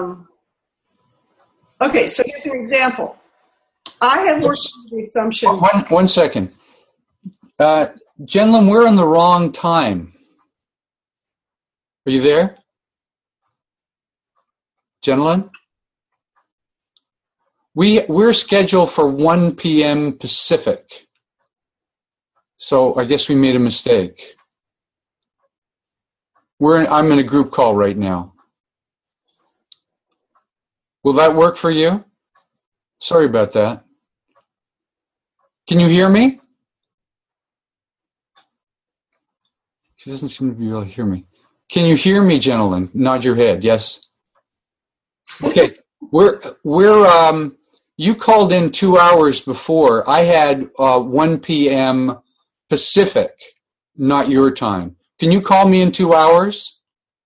okay, so here's an example. I have worked on the assumption... One second. Jenlyn, we're on the wrong time. Are you there? Jenlyn? We're scheduled for 1 p.m. Pacific. So I guess we made a mistake. I'm in a group call right now. Will that work for you? Sorry about that. Can you hear me? She doesn't seem to be able to hear me. Can you hear me, gentlemen? Nod your head. Yes. Okay. You called in 2 hours before. I had 1 p.m. Pacific, not your time. Can you call me in 2 hours?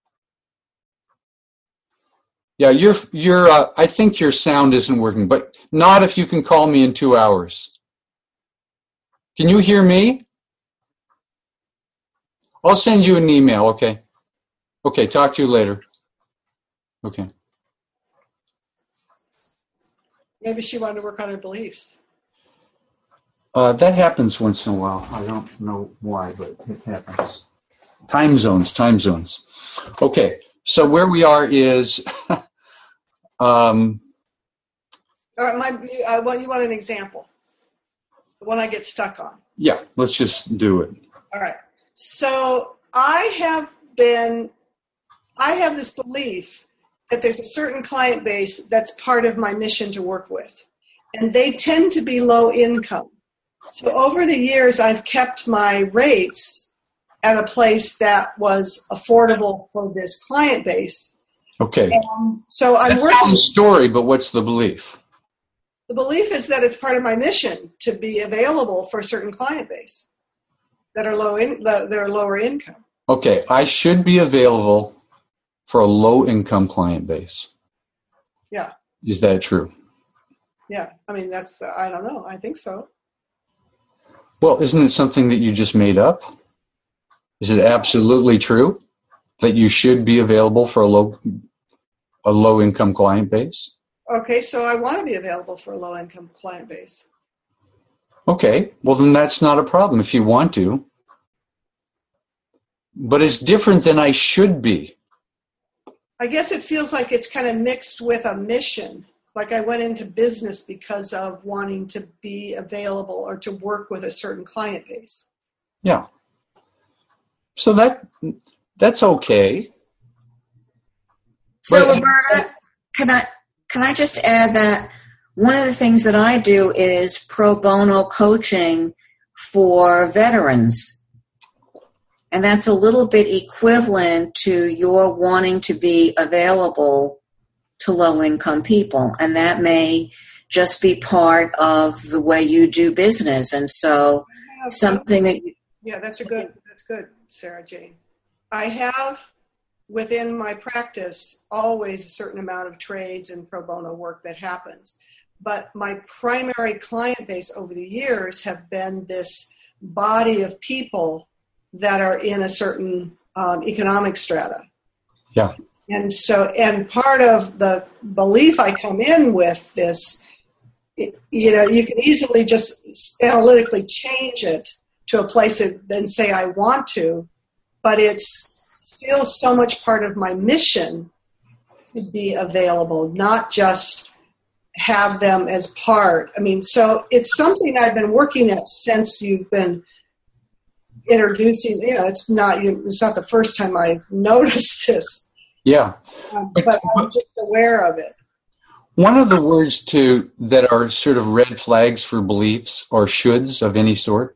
Yeah, I think your sound isn't working, but not if you can call me in 2 hours. Can you hear me? I'll send you an email, okay? Okay, talk to you later. Okay. Maybe she wanted to work on her beliefs. That happens once in a while. I don't know why, but it happens. Time zones. Okay, so where we are is... All right, you want an example? The one I get stuck on. Yeah, let's just do it. All right. So I have this belief that there's a certain client base that's part of my mission to work with, and they tend to be low income. So over the years, I've kept my rates at a place that was affordable for this client base. Okay. So I'm That's working. the story, but what's the belief? The belief is that it's part of my mission to be available for a certain client base that are lower income. Okay, I should be available for a low-income client base. Yeah. Is that true? Yeah. I mean, I don't know. I think so. Well, isn't it something that you just made up? Is it absolutely true that you should be available for a low-income client base? Okay, so I want to be available for a low-income client base. Okay, well then that's not a problem if you want to. But it's different than I should be. I guess it feels like it's kind of mixed with a mission. Like I went into business because of wanting to be available or to work with a certain client base. Yeah. So that's okay. So Roberta, can I just add that one of the things that I do is pro bono coaching for veterans. And that's a little bit equivalent to your wanting to be available to low-income people. And that may just be part of the way you do business. And so something that... Yeah, that's good, Sarah Jane. I have, within my practice, always a certain amount of trades and pro bono work that happens. But my primary client base over the years have been this body of people that are in a certain economic strata. Yeah. And part of the belief I come in with this, you can easily just analytically change it to a place and say I want to, but it's feels so much part of my mission to be available, not just have them as part. I mean, so it's something I've been working at since you've been introducing. It's not the first time I've noticed this. Yeah. But I'm just aware of it. One of the words that are sort of red flags for beliefs or shoulds of any sort.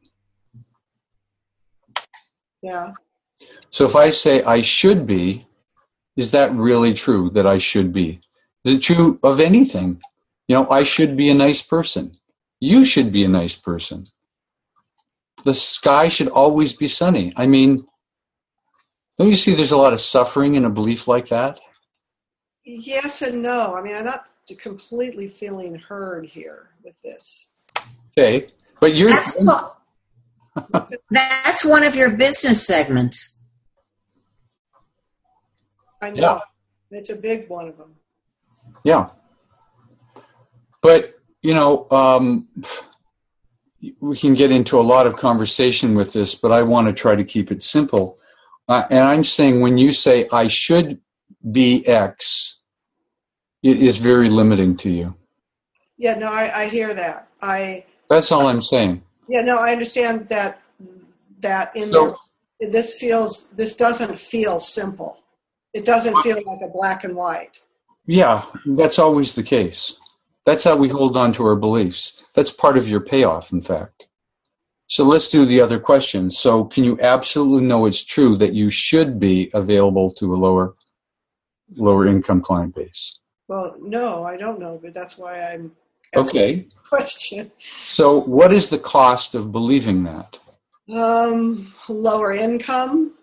Yeah. So if I say I should be, is that really true that I should be? Is it true of anything? I should be a nice person. You should be a nice person. The sky should always be sunny. I mean, don't you see there's a lot of suffering in a belief like that? Yes and no. I mean, I'm not completely feeling heard here with this. Okay. But that's one of your business segments. I know. Yeah. It's a big one of them. Yeah. But, we can get into a lot of conversation with this, but I want to try to keep it simple. And I'm saying when you say I should be X, it is very limiting to you. Yeah, no, I hear that. That's all I'm saying. Yeah, no, I understand that this doesn't feel simple. It doesn't feel like a black and white. Yeah, that's always the case. That's how we hold on to our beliefs. That's part of your payoff, in fact. So let's do the other question. So can you absolutely know it's true that you should be available to a lower income client base? Well, no, I don't know, but that's why I'm asking the question. So what is the cost of believing that? Lower income.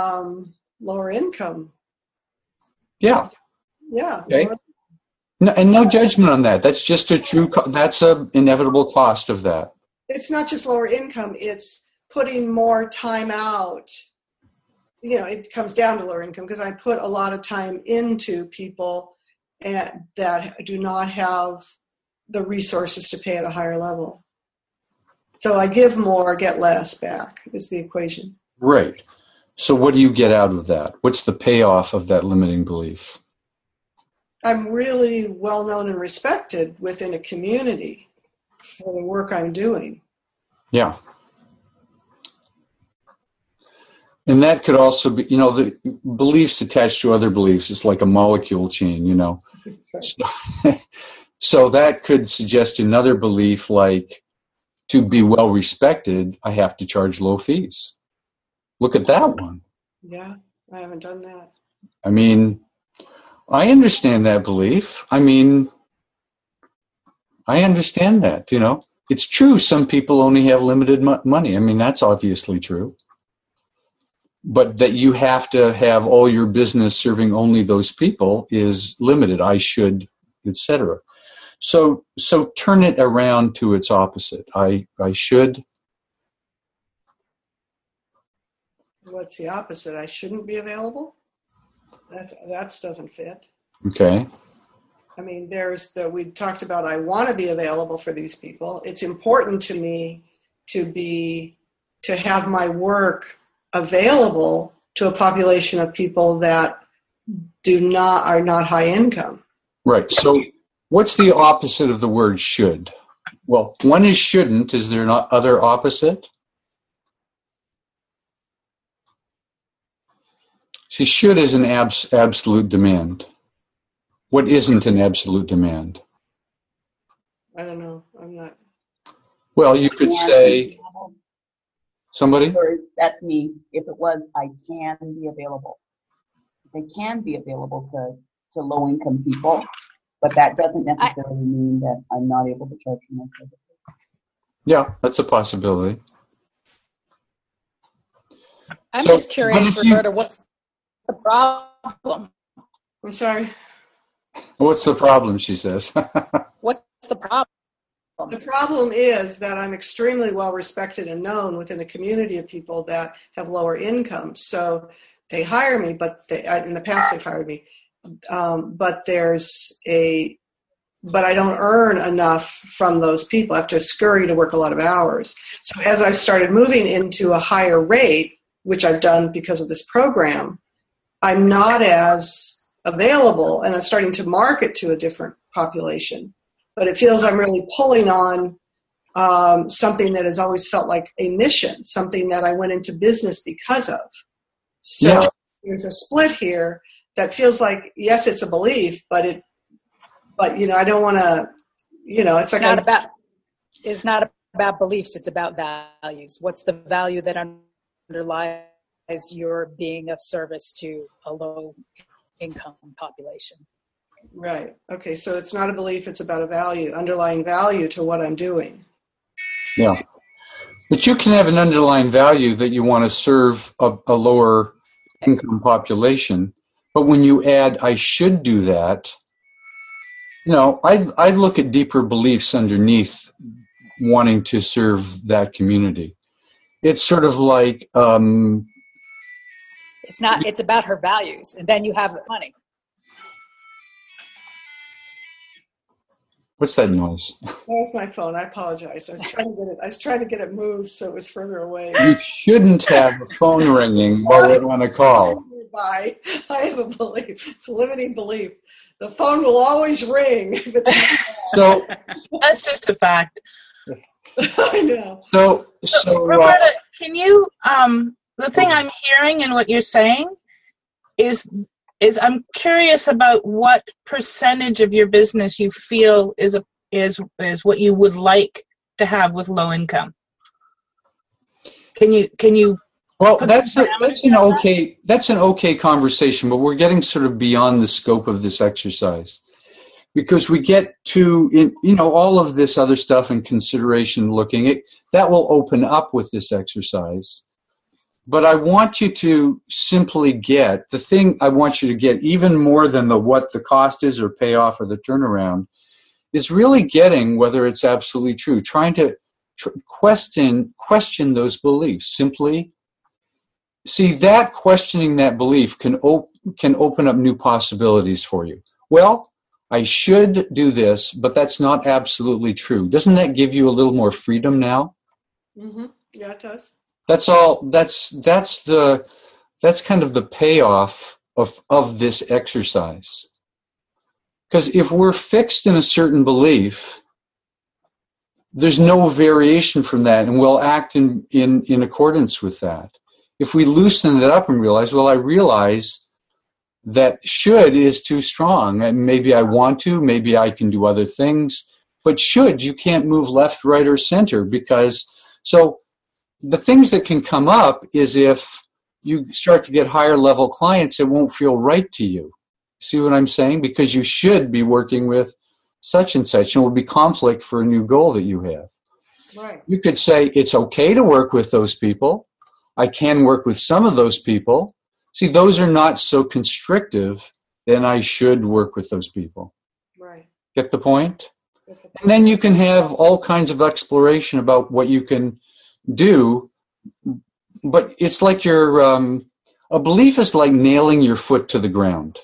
Yeah. Yeah. Okay. No, and no judgment on that. That's just that's an inevitable cost of that. It's not just lower income. It's putting more time out. It comes down to lower income because I put a lot of time into people that do not have the resources to pay at a higher level. So I give more, get less back is the equation. Right. So what do you get out of that? What's the payoff of that limiting belief? I'm really well known and respected within a community for the work I'm doing. Yeah. And that could also be, the beliefs attached to other beliefs is like a molecule chain, So that could suggest another belief like, to be well respected, I have to charge low fees. Look at that one. Yeah, I haven't done that. I mean, I understand that belief. I mean, I understand that, It's true some people only have limited money. I mean, that's obviously true. But that you have to have all your business serving only those people is limited. I should, etc. So turn it around to its opposite. I should. What's the opposite? I shouldn't be available? That doesn't fit. Okay. I mean, we talked about I want to be available for these people. It's important to me to have my work available to a population of people that are not high income. Right. So what's the opposite of the word should? Well, one is shouldn't. Is there not other opposite? See, should is an absolute demand. What isn't an absolute demand? I don't know. I'm not. Well, you could say somebody. Or that's me. If it was, I can be available. They can be available to low-income people, but that doesn't necessarily mean that I'm not able to charge for my services. Yeah, that's a possibility. I'm just curious, Roberta, what's the problem? I'm sorry. What's the problem, she says. What's the problem? The problem is that I'm extremely well respected and known within a community of people that have lower incomes. So they hire me, but in the past they've hired me. But I don't earn enough from those people. I have to scurry to work a lot of hours. So as I've started moving into a higher rate, which I've done because of this program, I'm not as available, and I'm starting to market to a different population. But it feels I'm really pulling on something that has always felt like a mission, something that I went into business because of. So there's a split here that feels like, yes, it's a belief, but I don't want to, it's like it's not about beliefs. It's about values. What's the value that underlies your being of service to a low income population? Right. Okay. So it's not a belief. It's about a value, underlying value to what I'm doing. Yeah. But you can have an underlying value that you want to serve a lower income population. But when you add, I should do that, I look at deeper beliefs underneath wanting to serve that community. It's sort of like... it's about her values, and then you have the money. What's that noise? That was my phone. I apologize. I was trying to get it moved so it was further away. You shouldn't have a phone ringing while we're on a call. I have a belief. It's a limiting belief. The phone will always ring. If it's So that's just a fact. I know. So Roberta, can you? The thing I'm hearing in what you're saying is I'm curious about what percentage of your business you feel is what you would like to have with low income. Can you? Well, that's an okay conversation, but we're getting sort of beyond the scope of this exercise, because we get to all of this other stuff and consideration looking at that will open up with this exercise. But I want you to simply get the thing I want you to get, even more than what the cost is or payoff or the turnaround, is really getting whether it's absolutely true, trying to question those beliefs. Simply see that questioning that belief can open up new possibilities for you. Well, I should do this, but that's not absolutely true. Doesn't that give you a little more freedom now? Mm-hmm. Yeah, it does. That's all. That's kind of the payoff of this exercise. Because if we're fixed in a certain belief, there's no variation from that, and we'll act in accordance with that. If we loosen it up and realize, well, I realize that should is too strong, and maybe I want to, maybe I can do other things, but should, you can't move left, right, or center, because the things that can come up is if you start to get higher level clients, it won't feel right to you. See what I'm saying? Because you should be working with such and such, and it will be conflict for a new goal that you have. Right. You could say, it's okay to work with those people. I can work with some of those people. See, those are not so constrictive, then I should work with those people. Right. Get the point? And then you can have all kinds of exploration about what you can do, but it's like a belief is like nailing your foot to the ground.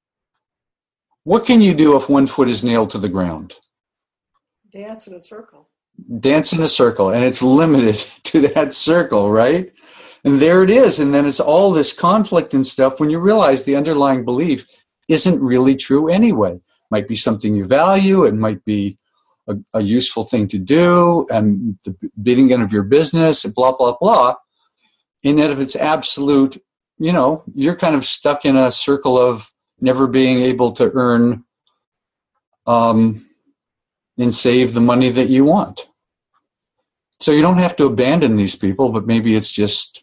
What can you do if one foot is nailed to the ground? Dance in a circle. Dance in a circle, and it's limited to that circle, right? And there it is, and then it's all this conflict and stuff when you realize the underlying belief isn't really true anyway. Might be something you value, it might be a useful thing to do, and the beginning of your business, blah, blah, blah. And that if it's absolute, you're kind of stuck in a circle of never being able to earn and save the money that you want. So you don't have to abandon these people, but maybe it's just,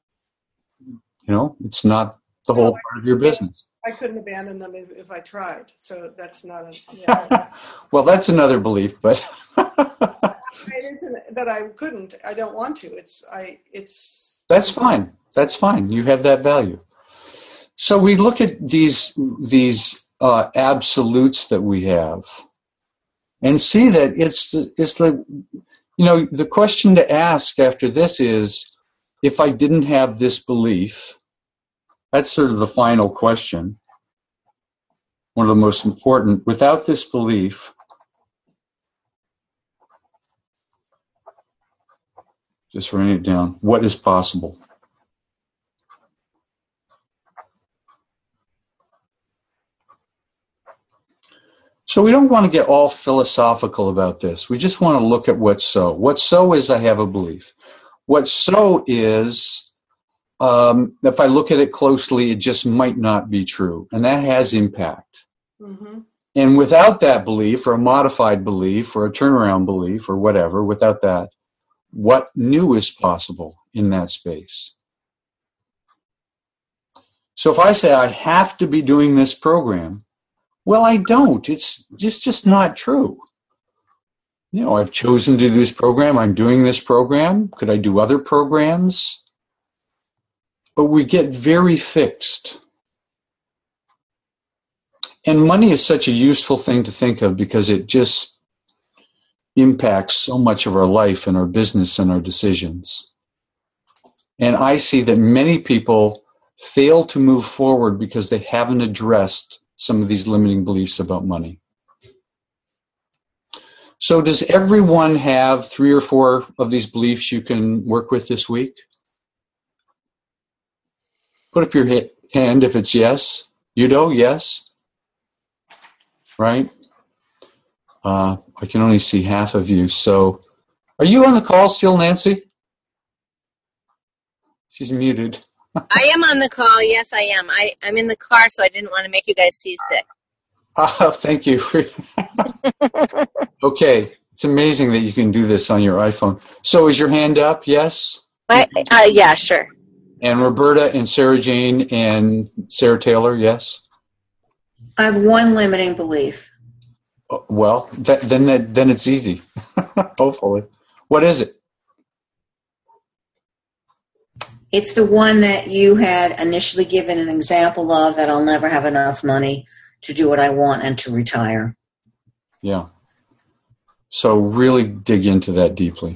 it's not the whole part of your business. I couldn't abandon them if I tried. So that's not a... Well, that's another belief, but... It isn't that I couldn't. I don't want to. That's fine. That's fine. You have that value. So we look at these absolutes that we have and see that it's the question to ask after this is, if I didn't have this belief, that's sort of the final question, one of the most important. Without this belief, just writing it down, what is possible? So we don't want to get all philosophical about this. We just want to look at what's so. What's so is I have a belief. What's so is, if I look at it closely, it just might not be true. And that has impact. Mm-hmm. And without that belief, or a modified belief, or a turnaround belief, or whatever, without that, what new is possible in that space? So if I say I have to be doing this program, well, I don't. It's just not true. You know, I've chosen to do this program. I'm doing this program. Could I do other programs? But we get very fixed. And money is such a useful thing to think of because it just impacts so much of our life and our business and our decisions. And I see that many people fail to move forward because they haven't addressed some of these limiting beliefs about money. So does everyone have 3 or 4 of these beliefs you can work with this week? Put up your hand if it's yes. Udo, yes? Right? I can only see half of you. So are you on the call still, Nancy? She's muted. I am on the call. Yes, I am. I'm in the car, so I didn't want to make you guys seasick. Thank you. Okay. It's amazing that you can do this on your iPhone. So is your hand up? Yes? Yeah, sure. And Roberta and Sarah Jane and Sarah Taylor, yes? I have one limiting belief. Well, then it's easy, hopefully. What is it? It's the one that you had initially given an example of, that I'll never have enough money to do what I want and to retire. Yeah. So really dig into that deeply.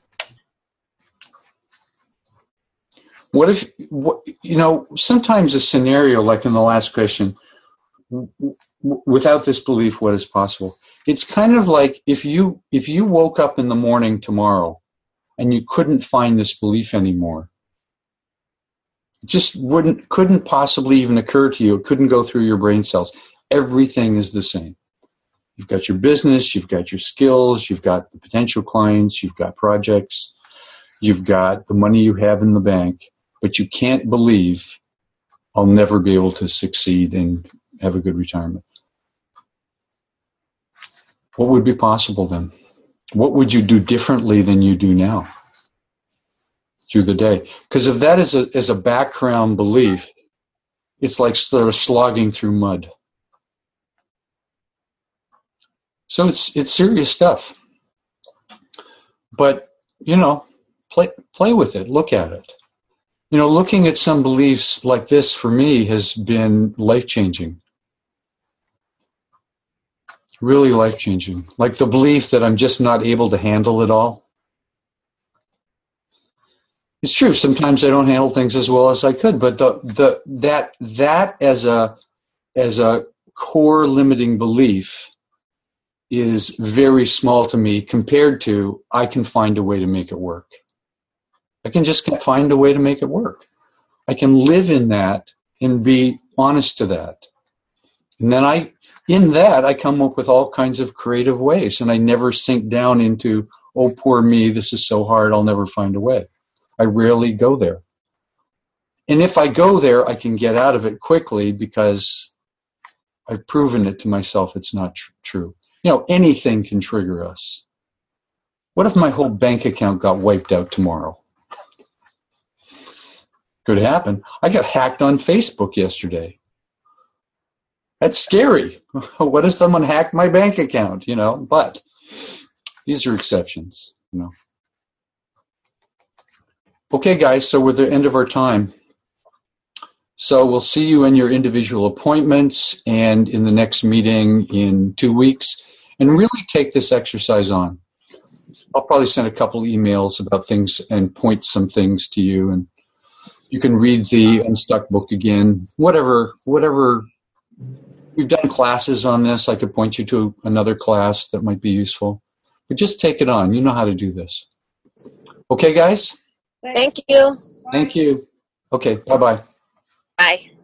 What if, sometimes a scenario like in the last question, without this belief, what is possible? It's kind of like if you woke up in the morning tomorrow and you couldn't find this belief anymore, it just couldn't possibly even occur to you. It couldn't go through your brain cells. Everything is the same. You've got your business, you've got your skills, you've got the potential clients, you've got projects, you've got the money you have in the bank, but you can't believe I'll never be able to succeed and have a good retirement. What would be possible then? What would you do differently than you do now through the day? Because if that is a background belief, it's like slogging through mud. So it's serious stuff. But, play with it. Look at it. Looking at some beliefs like this for me has been life-changing. Really life-changing. Like the belief that I'm just not able to handle it all. It's true. Sometimes I don't handle things as well as I could, but that as a core limiting belief is very small to me compared to I can find a way to make it work. I can just find a way to make it work. I can live in that and be honest to that. And then I come up with all kinds of creative ways, and I never sink down into, oh, poor me, this is so hard, I'll never find a way. I rarely go there. And if I go there, I can get out of it quickly because I've proven it to myself it's not true. Anything can trigger us. What if my whole bank account got wiped out tomorrow? Could happen. I got hacked on Facebook yesterday. That's scary. What if someone hacked my bank account, But these are exceptions, Okay, guys, so we're at the end of our time. So we'll see you in your individual appointments and in the next meeting in 2 weeks. And really take this exercise on. I'll probably send a couple emails about things and point some things to you. And you can read the Unstuck book again. Whatever. We've done classes on this. I could point you to another class that might be useful. But just take it on. You know how to do this. Okay, guys? Thank you. Thank you. Okay, bye-bye. Bye.